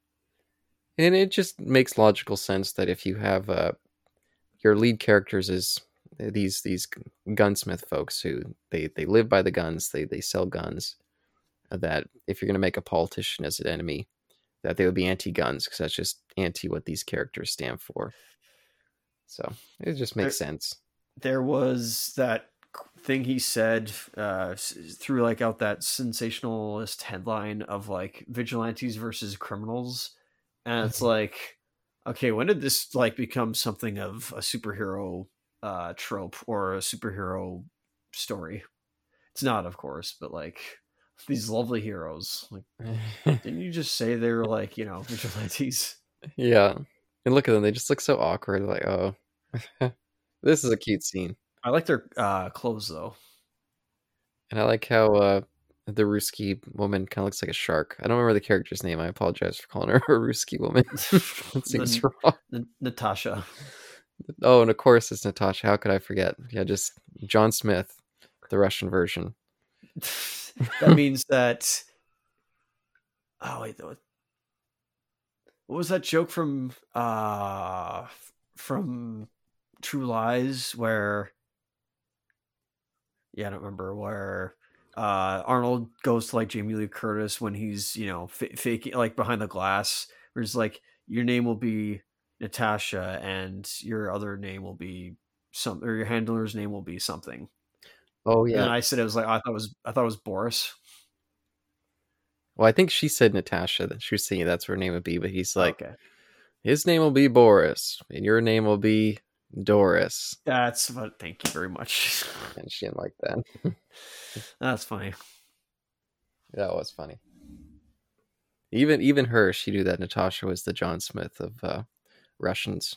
And it just makes logical sense that if you have uh, your lead characters is these these gunsmith folks who they they live by the guns, they they sell guns. That if you're going to make a politician as an enemy, that they would be anti-guns because that's just anti what these characters stand for. So it just There, makes sense. there was that thing he said uh, threw like out that sensationalist headline of like vigilantes versus criminals, and it's like, okay, when did this like become something of a superhero uh, trope or a superhero story? It's not, of course, but like these lovely heroes. Like, didn't you just say they were like you know vigilantes? Yeah, and look at them; they just look so awkward. Like, oh, this is a cute scene. I like their uh, clothes though. And I like how uh, the Ruski woman kind of looks like a shark. I don't remember the character's name. I apologize for calling her a Ruski woman. That seems N- wrong. N- Natasha. Oh, and of course it's Natasha. How could I forget? Yeah, just John Smith, the Russian version. That means that. Oh wait, what was that joke from uh from True Lies where? Yeah, I don't remember where. Uh, Arnold goes to like Jamie Lee Curtis when he's you know f- faking like behind the glass. Where it's like your name will be Natasha and your other name will be some or your handler's name will be something. Oh And yeah. then I said it was like I thought it was I thought it was Boris. Well, I think she said Natasha. That she was thinking that's what her name would be, but he's like, Okay, his name will be Boris, and your name will be Doris. that's what. Thank you very much. And she didn't like that. That's funny. That was funny. Even even her, she knew that Natasha was the John Smith of uh, Russians.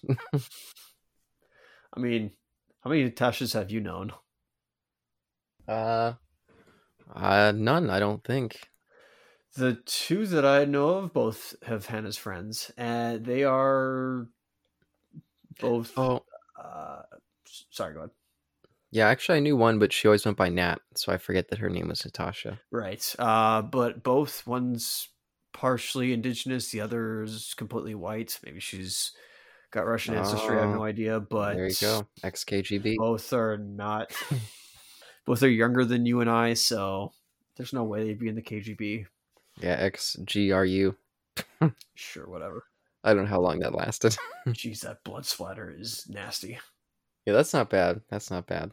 I mean, how many Natashas have you known? uh, uh, none, I don't think. The two that I know of both have Hannah's friends, and they are both. Oh, Uh, sorry, go ahead. yeah, actually, I knew one, but she always went by Nat, so I forget that her name was Natasha. Right. Uh, but both one's partially indigenous, the other's completely white. Maybe she's got Russian ancestry. I have no Oh, idea, but there you go. X K G B. both are not. both are younger than you and I, so there's no way they'd be in the K G B. Yeah, X G R U. Sure, whatever. I don't know how long that lasted. Jeez, that blood splatter is nasty. Yeah, that's not bad. That's not bad.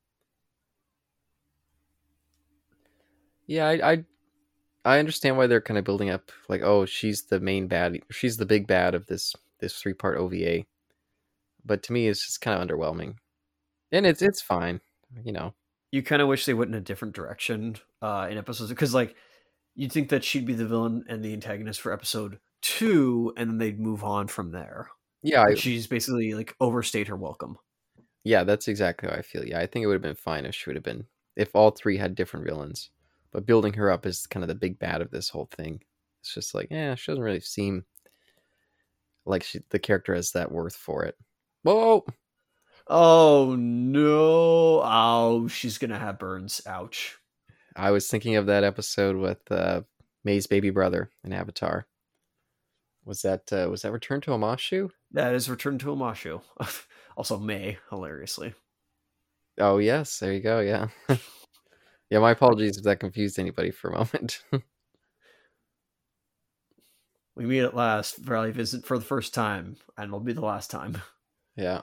Yeah, I, I I understand why they're kind of building up like, oh, she's the main bad, she's the big bad of this this three part O V A. But to me, it's just kind of underwhelming, and it's it's fine, you know. You kind of wish they went in a different direction uh, in episodes, because like you'd think that she'd be the villain and the antagonist for episode two, and then they'd move on from there. Yeah, I, she's basically like overstayed her welcome. Yeah, that's exactly how I feel. Yeah, I think it would have been fine if she would have been if all three had different villains. But building her up is kind of the big bad of this whole thing. It's just like, yeah, she doesn't really seem like she the character has that worth for it. Whoa! Oh no! Oh, she's gonna have burns. Ouch! I was thinking of that episode with uh, May's baby brother in Avatar. Was that uh, was that Return to Omashu? That is Return to Omashu. Also, May, hilariously. Oh yes, there you go. Yeah, yeah. My apologies if that confused anybody for a moment. We meet at last. Rally visit for the first time, and it'll be the last time. Yeah.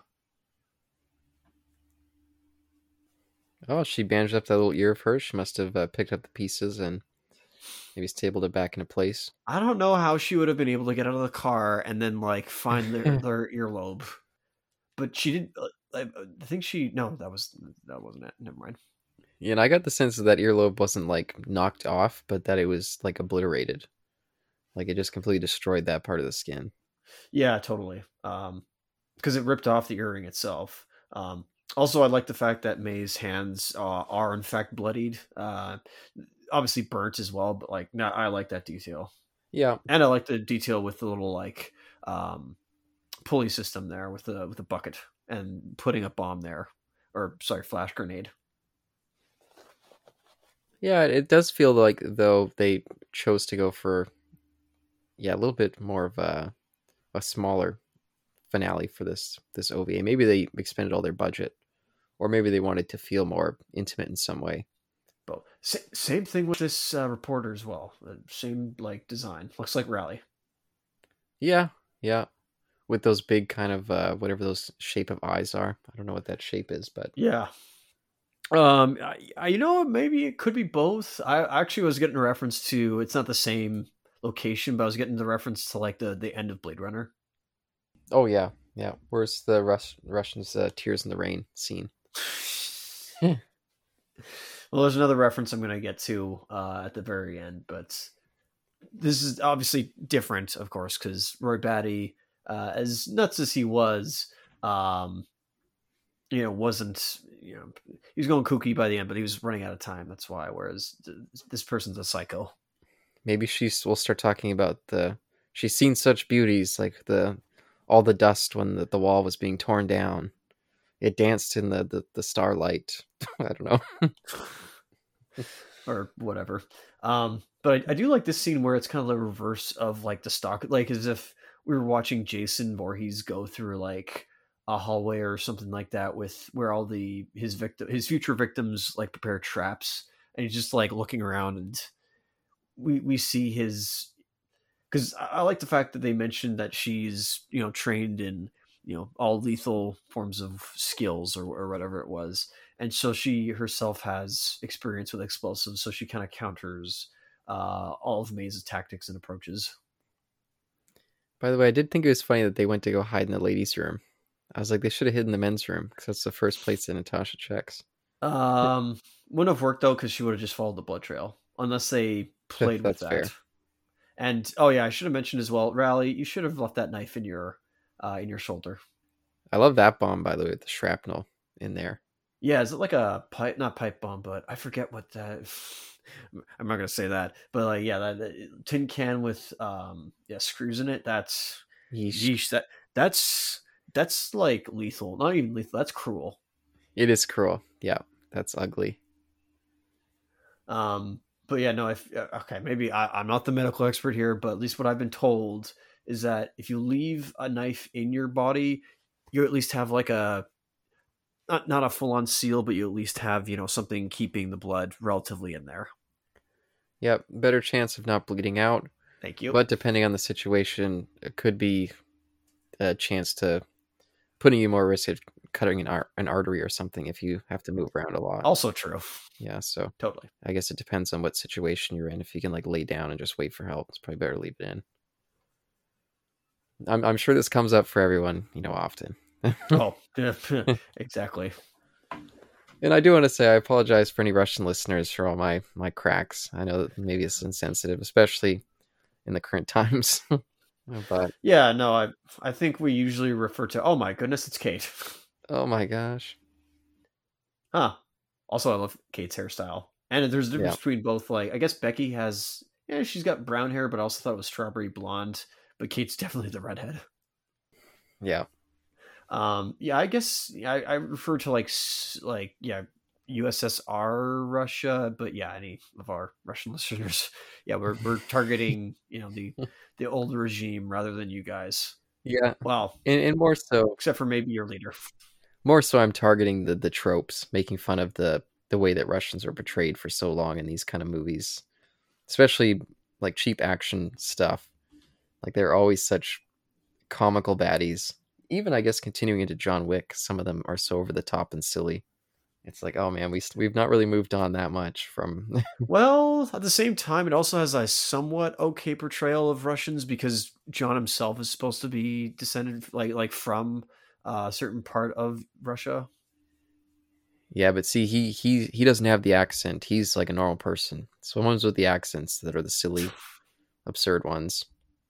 Oh, she bandaged up that little ear of hers. She must have uh, picked up the pieces and maybe stapled it back into place. I don't know how she would have been able to get out of the car and then like find their, their earlobe, but she did. I think she no, that was that wasn't it. Never mind. Yeah, and I got the sense that that earlobe wasn't like knocked off, but that it was like obliterated. Like it just completely destroyed that part of the skin. Yeah, totally. Um, because it ripped off the earring itself. Um, also, I like the fact that May's hands uh, are in fact bloodied. Uh, obviously burnt as well, but like, no, I like that detail. Yeah, and I like the detail with the little like um, pulley system there with the with the bucket and putting a bomb there, or sorry, flash grenade. Yeah, it does feel like though they chose to go for yeah a little bit more of a a smaller finale for this this O V A. Maybe they expended all their budget, or maybe they wanted to feel more intimate in some way. But same thing with this uh, reporter as well. Same like design. Looks like Rally. Yeah, yeah. With those big kind of uh, whatever those shape of eyes are. I don't know what that shape is, but yeah. Um, I, I, you know, maybe it could be both. I actually was getting a reference to. It's not the same location, but I was getting the reference to like the the end of Blade Runner. Oh yeah, yeah. Where's the Rus- Russians' uh, "Tears in the Rain" scene? Well, there's another reference I'm going to get to uh, at the very end, but this is obviously different, of course, because Roy Batty, uh, as nuts as he was, um, you know, wasn't, you know, he was going kooky by the end, but he was running out of time. That's why. Whereas th- this person's a psycho. Maybe she will start talking about the. She's seen such beauties, like the all the dust when the, the wall was being torn down. It danced in the, the, the starlight. I don't know. Or whatever. Um, but I, I do like this scene where it's kind of the reverse of like the stock, like as if we were watching Jason Voorhees go through like a hallway or something like that, with where all the his victim his future victims like prepare traps, and he's just like looking around, and we we see his, because I like the fact that they mentioned that she's, you know, trained in, you know, all lethal forms of skills, or, or whatever it was. And so she herself has experience with explosives. So she kind of counters uh, all of May's tactics and approaches. By the way, I did think it was funny that they went to go hide in the ladies' room. I was like, they should have hidden in the men's room, because that's the first place that Natasha checks. Um, wouldn't have worked though, because she would have just followed the blood trail, unless they played with that. Fair. And oh yeah, I should have mentioned as well, Rally, you should have left that knife in your uh, in your shoulder. I love that bomb, by the way, with the shrapnel in there. Yeah, is it like a pipe? Not pipe bomb, but I forget what that. I'm not gonna say that, but like, yeah, that, that tin can with um, yeah, screws in it. That's yeesh. yeesh that that's that's like lethal. Not even lethal. That's cruel. It is cruel. Yeah, that's ugly. Um, but yeah, no. If okay, maybe I, I'm not the medical expert here, but at least what I've been told is that if you leave a knife in your body, you at least have like a not not a full on seal, but you at least have, you know, something keeping the blood relatively in there. Yep, better chance of not bleeding out. Thank you. But depending on the situation, it could be a chance to putting you more risk of cutting an, ar- an artery or something if you have to move around a lot. Also true. Yeah, so Totally. I guess it depends on what situation you're in. If you can like lay down and just wait for help, it's probably better to leave it in. I'm I'm sure this comes up for everyone, you know, often. Oh, exactly. And I do want to say I apologize for any Russian listeners for all my my cracks. I know that maybe it's insensitive, especially in the current times. But yeah, no, I I think we usually refer to, oh my goodness, it's Kate. Oh my gosh. Huh. Also, I love Kate's hairstyle. And there's a difference Yeah. between both, like, I guess Becky has, yeah, she's got brown hair, but I also thought it was strawberry blonde. But Kate's definitely the redhead. Yeah. Um, yeah, I guess I, I refer to like, like, yeah, U S S R Russia, but yeah, any of our Russian listeners, yeah, we're we're targeting, you know, the the old regime rather than you guys. Yeah. Well, and, and more so, except for maybe your leader. More so, I'm targeting the the tropes, making fun of the the way that Russians are portrayed for so long in these kind of movies, especially like cheap action stuff. Like they're always such comical baddies. Even I guess continuing into John Wick, some of them are so over the top and silly. It's like, oh man, we we've not really moved on that much from. Well, at the same time, it also has a somewhat okay portrayal of Russians because John himself is supposed to be descended like like from a certain part of Russia. Yeah, but see, he he he doesn't have the accent. He's like a normal person. So ones with the accents that are the silly, absurd ones,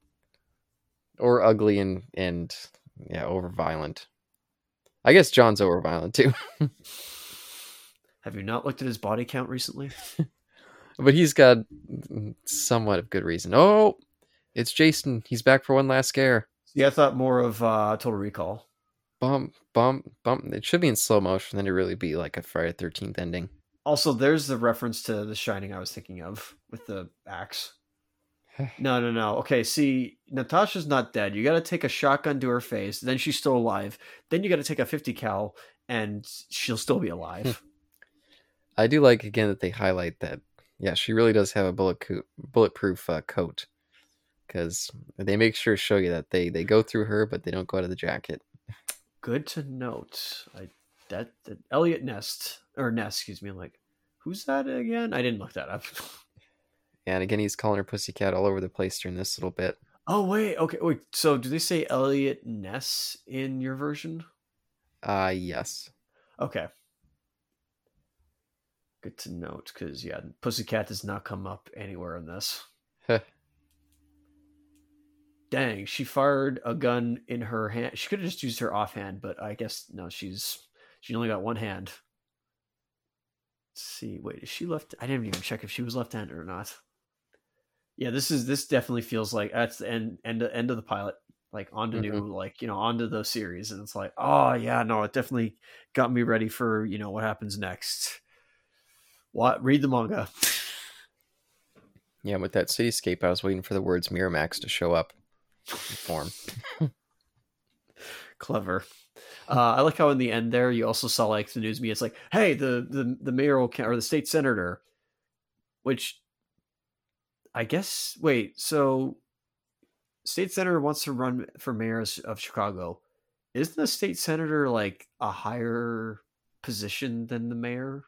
or ugly and and yeah, over violent. I guess John's over violent too. Have you not looked at his body count recently? But he's got somewhat of good reason. Oh, it's Jason. He's back for one last scare. Yeah, I thought more of uh, Total Recall. Bump, bump, bump. It should be in slow motion, then it really be like a Friday the thirteenth ending. Also, there's the reference to The Shining I was thinking of with the axe. No, no, no. Okay, see, Natasha's not dead. You got to take a shotgun to her face, then she's still alive. Then you got to take a fifty cal, and she'll still be alive. I do like again that they highlight that. Yeah, she really does have a bullet co- bulletproof uh, coat, because they make sure to show you that they they go through her, but they don't go out of the jacket. Good to note. I that, that Elliot Nest or Nest, excuse me. I'm like, who's that again? I didn't look that up. And again, he's calling her pussycat all over the place during this little bit. Oh wait, okay, wait. So do they say Elliot Ness in your version? Uh yes. Okay. Good to note, because yeah, pussycat does not come up anywhere in this. Dang, she fired a gun in her hand. She could have just used her offhand, but I guess no, she's she only got one hand. Let's see, wait, is she left? I didn't even check if she was left-handed or not. Yeah, this is this definitely feels like that's the end end end of the pilot, like onto mm-hmm. new, like you know, onto the series, and it's like, oh yeah, no, it definitely got me ready for you know what happens next. What read the manga? Yeah, with that cityscape, I was waiting for the words Miramax to show up. Form. Clever. Uh, I like how in the end there you also saw like the news media. It's like, hey, the the the mayoral or the state senator, which I guess wait, so state senator wants to run for mayor of Chicago. Isn't the state senator like a higher position than the mayor?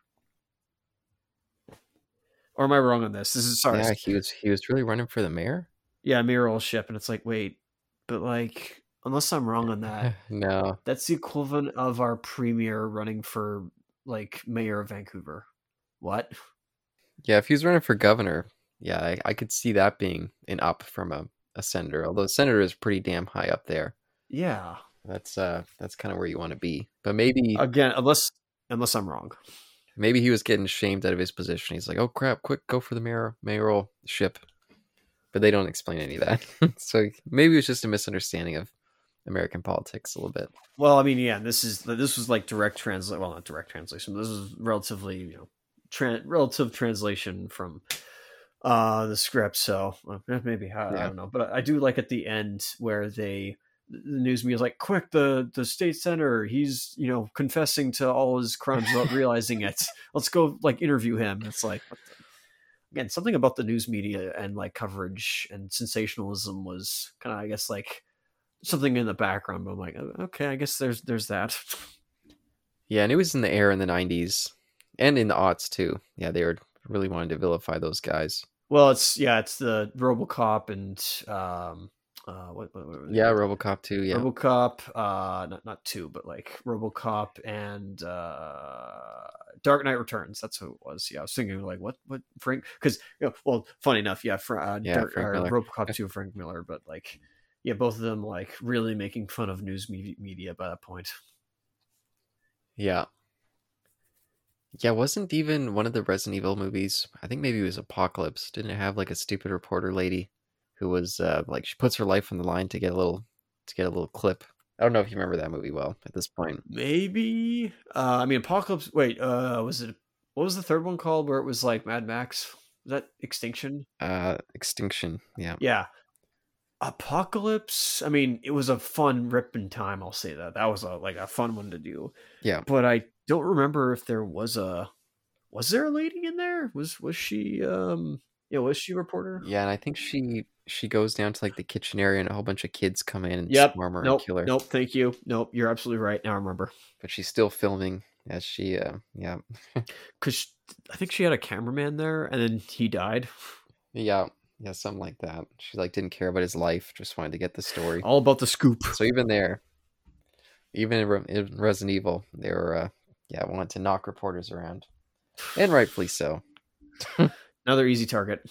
Or am I wrong on this? This is sorry. Yeah, he was he was really running for the mayor. Yeah, mayoralship, and it's like, wait, but like, unless I'm wrong on that, no, that's the equivalent of our premier running for like mayor of Vancouver. What? Yeah, if he's running for governor, yeah, I, I could see that being an up from a, a senator. Although senator is pretty damn high up there. Yeah, that's uh, that's kind of where you want to be. But maybe again, unless unless I'm wrong. Maybe he was getting shamed out of his position. He's like, "Oh crap! Quick, go for the mayor mayoralship." But they don't explain any of that. So maybe it was just a misunderstanding of American politics a little bit. Well, I mean, yeah, this is this was like direct translate. Well, not direct translation. But this is relatively, you know, tra- relative translation from uh, the script. So maybe I, yeah. I don't know, but I do like at the end where they the news media is like, quick, the the state senator, he's you know confessing to all his crimes without realizing it. Let's go like interview him. It's like, what the, again, something about the news media and like coverage and sensationalism was kind of, I guess, like something in the background. But I'm like, okay, I guess there's there's that. Yeah, and it was in the air in the nineties and in the aughts too. Yeah, they were really wanting to vilify those guys. Well, it's yeah, it's the RoboCop and um, uh, what, what, what yeah, RoboCop two. Yeah, RoboCop, uh, not not two, but like RoboCop and uh, Dark Knight Returns. That's who it was. Yeah, I was thinking like, what, what Frank? Because you know, well, funny enough, yeah, for uh, yeah, Dark, Frank or Miller. RoboCop two, Frank Miller, but like, yeah, both of them like really making fun of news me- media by that point. Yeah. Yeah, wasn't even one of the Resident Evil movies, I think maybe it was Apocalypse, didn't it have like a stupid reporter lady who was uh, like she puts her life on the line to get a little to get a little clip. I don't know if you remember that movie well at this point. Maybe. Uh, I mean, Apocalypse. Wait, uh, was it? What was the third one called? Where it was like Mad Max? Was that Extinction? Uh, Extinction. Yeah. Yeah. Apocalypse. I mean, it was a fun ripping time. I'll say that. That was a like a fun one to do. Yeah. But I don't remember if there was a. Was there a lady in there? Was was she? Um. Yeah. Was she a reporter? Yeah, and I think she she goes down to like the kitchen area, and a whole bunch of kids come in and Yep. swarm her Nope. and kill her. Nope. Thank you. Nope. You're absolutely right. Now I remember. But she's still filming as she. Uh, yeah. Because I think she had a cameraman there, and then he died. Yeah. Yeah, something like that. She like didn't care about his life, just wanted to get the story. All about the scoop. So even there, even in, Re- in Resident Evil, they were uh, yeah wanted to knock reporters around, and rightfully so. Another easy target.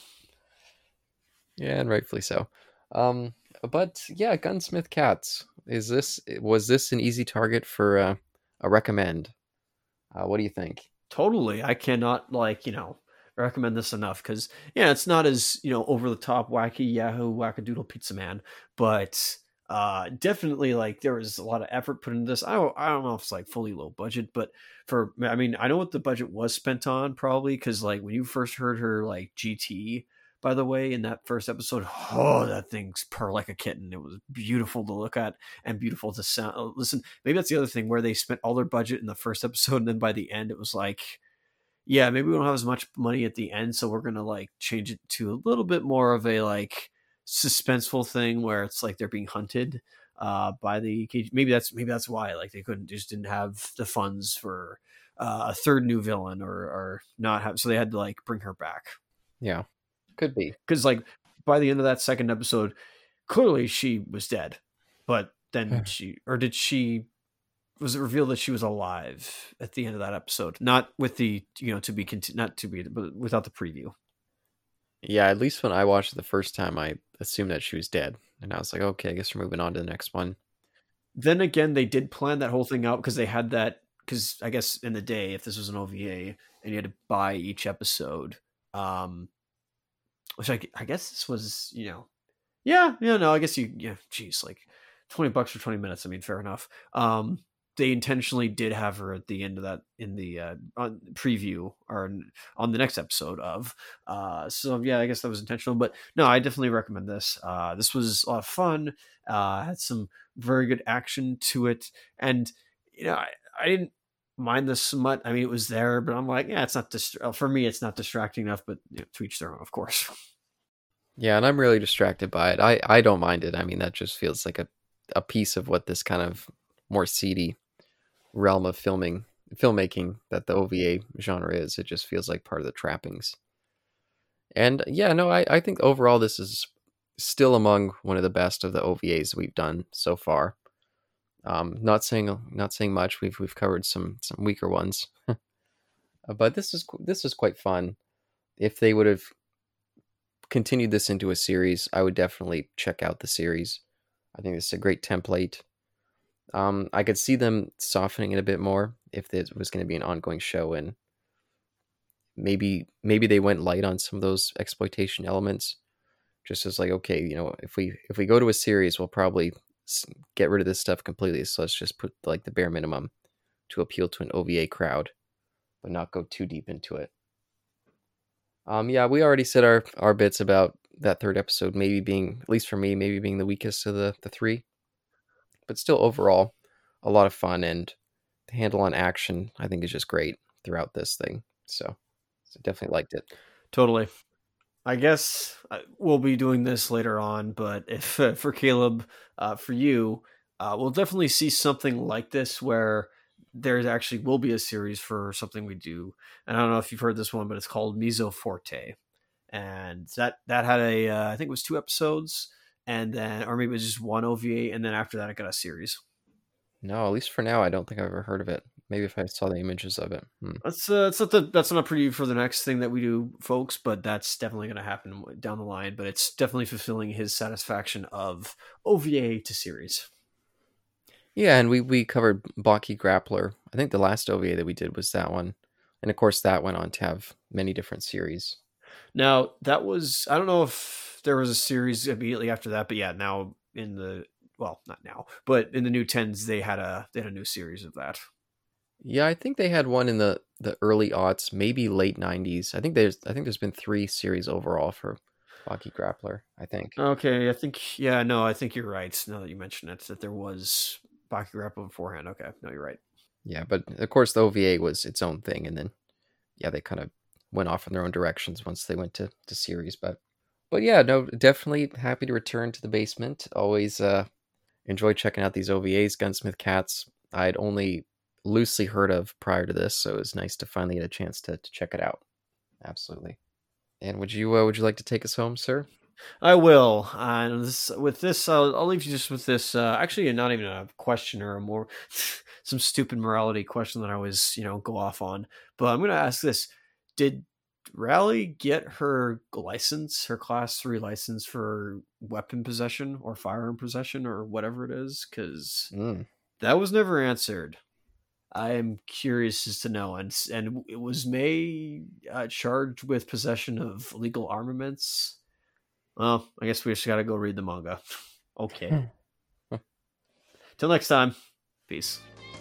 Yeah, and rightfully so. Um, but yeah, Gunsmith Cats. Is this was this an easy target for uh, a recommend? Uh, what do you think? Totally. I cannot like you know recommend this enough because yeah, it's not as you know over the top wacky Yahoo wackadoodle pizza man, but uh definitely like there was a lot of effort put into this. I don't, I don't know if it's like fully low budget, but for I mean I know what the budget was spent on probably because like when you first heard her like G T. By the way, in that first episode, oh, that thing's purr like a kitten. It was beautiful to look at and beautiful to sound. Listen, maybe that's the other thing where they spent all their budget in the first episode, and then by the end, it was like, yeah, maybe we don't have as much money at the end, so we're gonna like change it to a little bit more of a like suspenseful thing where it's like they're being hunted uh, by the maybe that's maybe that's why like they couldn't just didn't have the funds for uh, a third new villain or or not have so they had to like bring her back. Yeah. Could be. Because, like, by the end of that second episode, clearly she was dead. But then she, or did she, was it revealed that she was alive at the end of that episode? Not with the, you know, to be, conti- not to be, but without the preview. Yeah, at least when I watched it the first time, I assumed that she was dead. And I was like, okay, I guess we're moving on to the next one. Then again, they did plan that whole thing out because they had that, because I guess in the day, if this was an O V A and you had to buy each episode, um, which I, I guess this was, you know, yeah, yeah, no, I guess you, yeah, geez, like twenty bucks for twenty minutes. I mean, fair enough. Um, they intentionally did have her at the end of that in the uh, on preview or on the next episode of. Uh, so yeah, I guess that was intentional. But no, I definitely recommend this. Uh, this was a lot of fun. Uh, had some very good action to it, and you know, I, I didn't mind this so much. I mean, it was there, but I'm like, yeah, it's not dist- for me. It's not distracting enough. But you know, to each their own, of course. Yeah, and I'm really distracted by it. I, I don't mind it. I mean, that just feels like a, a piece of what this kind of more seedy realm of filming filmmaking that the O V A genre is. It just feels like part of the trappings. And yeah, no, I, I think overall this is still among one of the best of the O V As we've done so far. Um, not saying not saying much. We've we've covered some some weaker ones, but this is this is quite fun. If they would have continued this into a series, I would definitely check out the series. I think this is a great template. Um, I could see them softening it a bit more if this was going to be an ongoing show, and maybe maybe they went light on some of those exploitation elements. Just as like, okay, you know, if we if we go to a series, we'll probably get rid of this stuff completely. So let's just put like the bare minimum to appeal to an O V A crowd, but not go too deep into it. Um, yeah, we already said our, our bits about that third episode maybe being, at least for me, maybe being the weakest of the, the three. but still overall a lot of fun, and the handle on action I think is just great throughout this thing. So, so definitely liked it. Totally. I guess uh, we'll be doing this later on, but if uh, for Caleb, uh, for you, uh, we'll definitely see something like this where there actually will be a series for something we do. And I don't know if you've heard this one, but it's called Miso Forte, and that that had a uh, I think it was two episodes, and then or maybe it was just one O V A, and then after that it got a series. No, at least for now, I don't think I've ever heard of it. Maybe if I saw the images of it. Hmm. That's uh, that's not the that's not a preview for the next thing that we do, folks. But that's definitely going to happen down the line. But it's definitely fulfilling his satisfaction of O V A to series. Yeah, and we we covered Baki Grappler. I think the last O V A that we did was that one, and of course that went on to have many different series. Now that was I don't know if there was a series immediately after that, but yeah, now in the well, not now, but in the new tens, they had a they had a new series of that. Yeah, I think they had one in the, the early aughts, maybe late nineties. I think there's I think there's been three series overall for Baki Grappler, I think. Okay, I think yeah, no, I think you're right. Now that you mention it, that there was Baki Grapple beforehand. Okay, no, you're right. Yeah, but of course the O V A was its own thing, and then yeah, they kind of went off in their own directions once they went to, to series. But but yeah, no, definitely happy to return to the basement. Always uh, enjoy checking out these O V As, Gunsmith Cats. I'd only loosely heard of prior to this, so it was nice to finally get a chance to, to check it out. Absolutely. And would you uh, would you like to take us home, sir? I will. Uh, and this, with this, I'll, I'll leave you just with this. Uh, actually, not even a question or a more some stupid morality question that I always, you know, go off on. But I'm going to ask this: did Rally get her license, her Class Three license for weapon possession or firearm possession or whatever it is? Because Mm. that was never answered. I am curious as to know, and and it was May uh, charged with possession of illegal armaments. Well, I guess we just got to go read the manga. Okay. Till next time. Peace.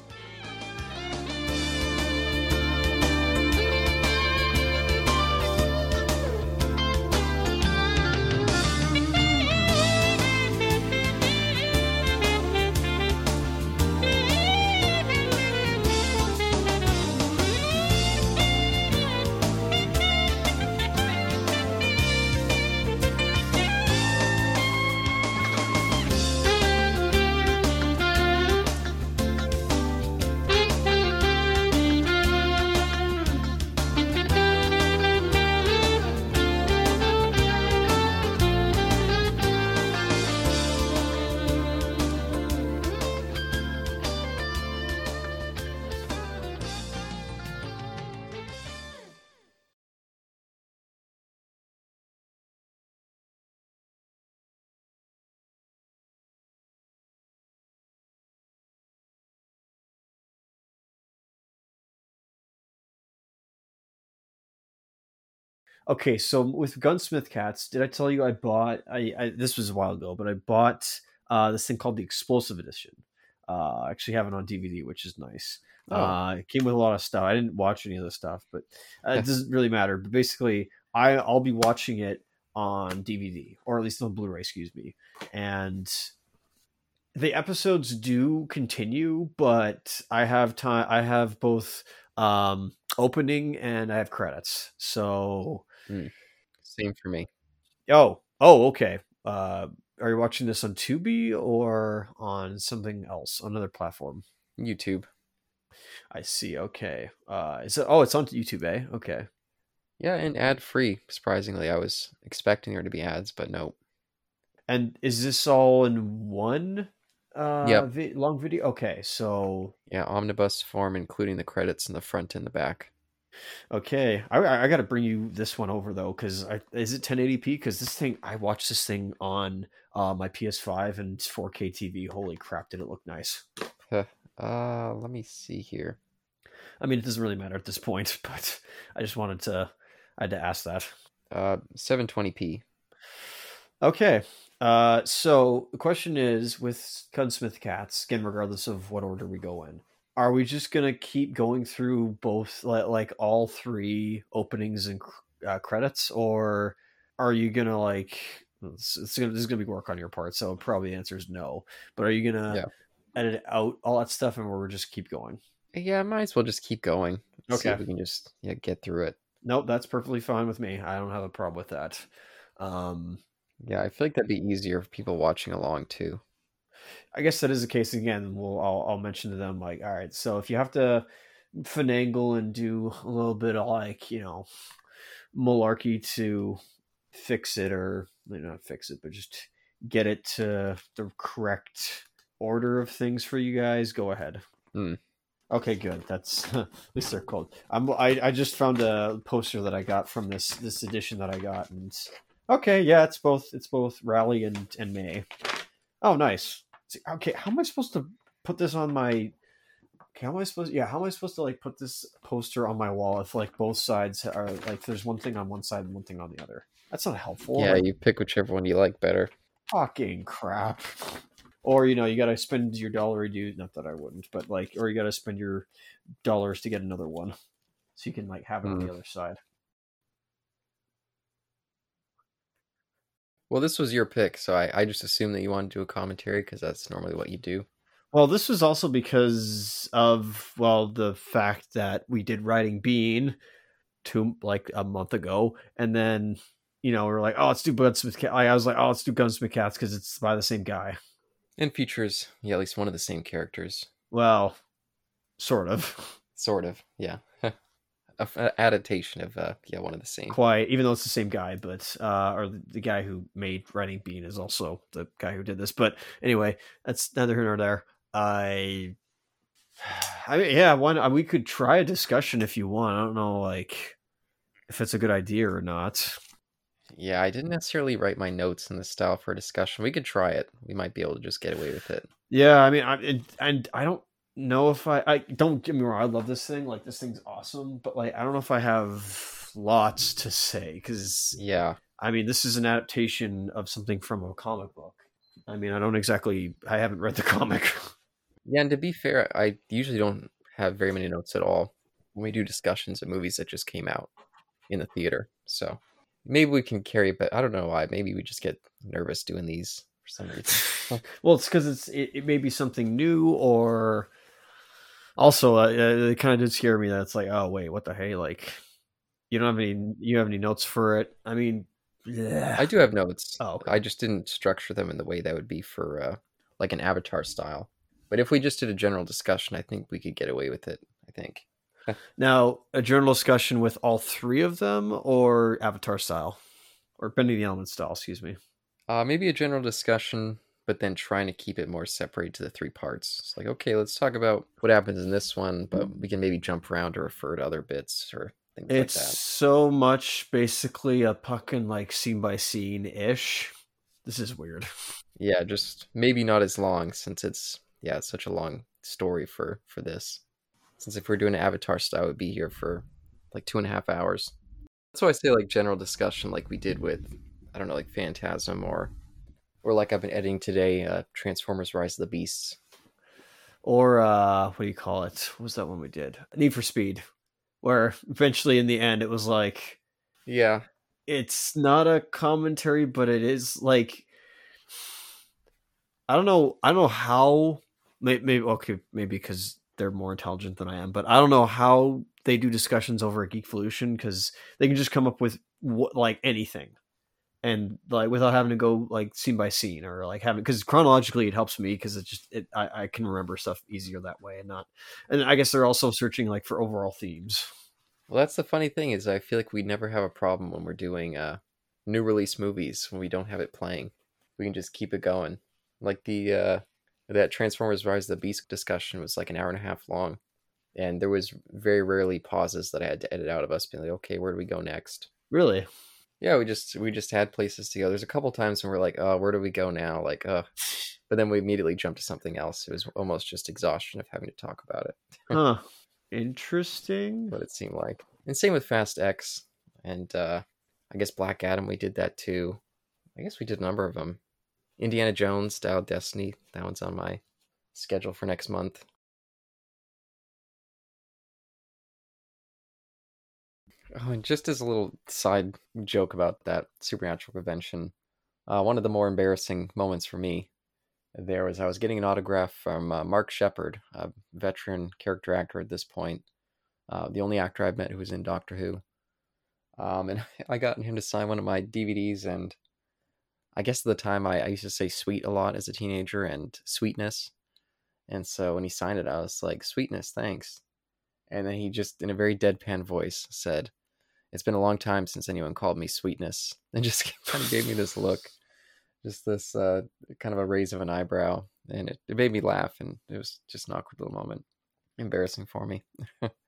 Okay, so with Gunsmith Cats, did I tell you I bought? I, I this was a while ago, but I bought uh, this thing called the Explosive Edition. Uh, I actually have it on D V D, which is nice. Oh. Uh, it came with a lot of stuff. I didn't watch any of the stuff, but uh, it doesn't really matter. But basically, I I'll be watching it on D V D or at least on Blu-ray, excuse me. And the episodes do continue, but I have time. I have both um, opening and I have credits. So. Mm. Same for me. Oh, oh, okay. Uh, are you watching this on Tubi or on something else, another platform? YouTube. I see. Okay. Uh, is it? Oh, it's on YouTube. Eh? Okay. Yeah, and ad free. Surprisingly, I was expecting there to be ads, but no. And is this all in one? Uh, Yep. vi- long video. Okay, so Yeah, omnibus form, including the credits in the front and the back. okay, I I got to bring you this one over though, because is it ten eighty p? Because this thing, I watched this thing on uh, my P S five and it's four K T V. Holy crap, did it look nice? Uh, let me see here. I mean, it doesn't really matter at this point, but I just wanted to, I had to ask that. Uh, seven twenty p. Okay. Uh, so the question is with Gunsmith Cats, again, regardless of what order we go in, are we just going to keep going through both, like, like all three openings and uh, credits, or are you going to like, it's, it's gonna, this is going to be work on your part, so probably the answer is no, but are you going to Yeah. edit out all that stuff, and we'll just keep going? Yeah, might as well just keep going. See Okay. if we can just yeah get through it. Nope, that's perfectly fine with me. I don't have a problem with that. Um, Yeah, I feel like that'd be easier for people watching along too. I guess that is the case again. We'll I'll, I'll mention to them like, all right, so if you have to finagle and do a little bit of like you know malarkey to fix it, or you know, not fix it, but just get it to the correct order of things for you guys, go ahead. Mm. Okay, good. That's at least they're cold. I'm I, I just found a poster that I got from this this edition that I got, and okay, yeah, it's both it's both Rally and and May. Oh, nice. Okay, how am I supposed to put this on my? Okay, how am I supposed? Yeah, how am I supposed to like put this poster on my wall if like both sides are like there's one thing on one side and one thing on the other? That's not helpful. Yeah, Like, you pick whichever one you like better. fucking crap. Or you know, you gotta spend your dollar dues. Not that I wouldn't, but like, or you gotta spend your dollars to get another one, so you can like have it on Mm. the other side. Well, this was your pick, so I, I just assumed that you wanted to do a commentary because that's normally what you do. Well, this was also because of well the fact that we did Writing Bean two like a month ago, and then you know we're like, oh, let's do Gunsmith Cats. I was like, oh, let's do Gunsmith Cats because it's by the same guy. And features, yeah, at least one of the same characters. Well, sort of. Sort of, yeah. A, a adaptation of, uh, yeah, one of the same. Quite, even though it's the same guy, but uh, or the, the guy who made Writing Bean is also the guy who did this. But anyway, that's neither here nor there. I, I mean, yeah, one we could try a discussion if you want. I don't know, like if it's a good idea or not. Yeah, I didn't necessarily write my notes in the style for a discussion. We could try it. We might be able to just get away with it. Yeah, I mean, I and, and I don't know if I I don't get me wrong. I love this thing. Like this thing's awesome, but like I don't know if I have lots to say because Yeah, I mean, this is an adaptation of something from a comic book. I mean, I don't exactly. I haven't read the comic. yeah. And to be fair, I usually don't have very many notes at all when we do discussions of movies that just came out in the theater. So maybe we can carry, but I don't know why. Maybe we just get nervous doing these for some reason. Well, it's because it's it, it may be something new, or also uh, it kind of did scare me that it's like, oh wait, what the hey, like you don't have any you have any notes for it? I mean, yeah. I do have notes. Oh, okay. I just didn't structure them in the way that would be for uh, like an Avatar style. But if we just did a general discussion, I think we could get away with it. I think. Now, a general discussion with all three of them, or Avatar style, or Bending the Elements style. Excuse me. Uh, maybe a general discussion, but then trying to keep it more separated to the three parts. It's like, okay, let's talk about what happens in this one, but we can maybe jump around or refer to other bits or things It's like that. so much basically a fucking like scene by scene ish. This is weird. Yeah, just maybe not as long since it's yeah, it's such a long story for for this. Since if we're doing an Avatar style, it would be here for like two and a half hours. That's why I say like general discussion, like we did with I don't know, like Phantasm or or like I've been editing today, uh, Transformers: Rise of the Beasts. Or uh what do you call it? What was that one we did? Need for Speed. Where eventually in the end it was like Yeah, it's not a commentary, but it is like I don't know I don't know how maybe, maybe okay, maybe because they're more intelligent than I am, but I don't know how they do discussions over at Geekvolution because they can just come up with what, like anything, and like without having to go like scene by scene or like having because chronologically it helps me because it just it I, I can remember stuff easier that way and not and I guess they're also searching like for overall themes. well, that's the funny thing is I feel like we never have a problem when we're doing uh, new release movies when we don't have it playing. We can just keep it going. Like the uh, that Transformers: Rise of the Beast discussion was like an hour and a half long, and there was very rarely pauses that I had to edit out of us being like, okay, where do we go next? Really? Yeah, we just we just had places to go. There's a couple times when we're like, oh, where do we go now? Like, uh, but then we immediately jumped to something else. It was almost just exhaustion of having to talk about it. Huh. Interesting. What it seemed like. And same with Fast X, and uh, I guess Black Adam. We did that too. I guess we did a number of them. Indiana Jones, Dial Destiny. That one's on my schedule for next month. Oh, and just as a little side joke about that supernatural convention, uh, one of the more embarrassing moments for me there was I was getting an autograph from uh, Mark Shepard, a veteran character actor at this point, uh, the only actor I've met who was in Doctor Who. Um, and I got him to sign one of my D V Ds, and I guess at the time I, I used to say sweet a lot as a teenager and sweetness. And so when he signed it, I was like, sweetness, thanks. And then he just, in a very deadpan voice, said, it's been a long time since anyone called me sweetness. And just kind of gave me this look, just this uh, kind of a raise of an eyebrow. And it, it made me laugh, and it was just an awkward little moment. Embarrassing for me.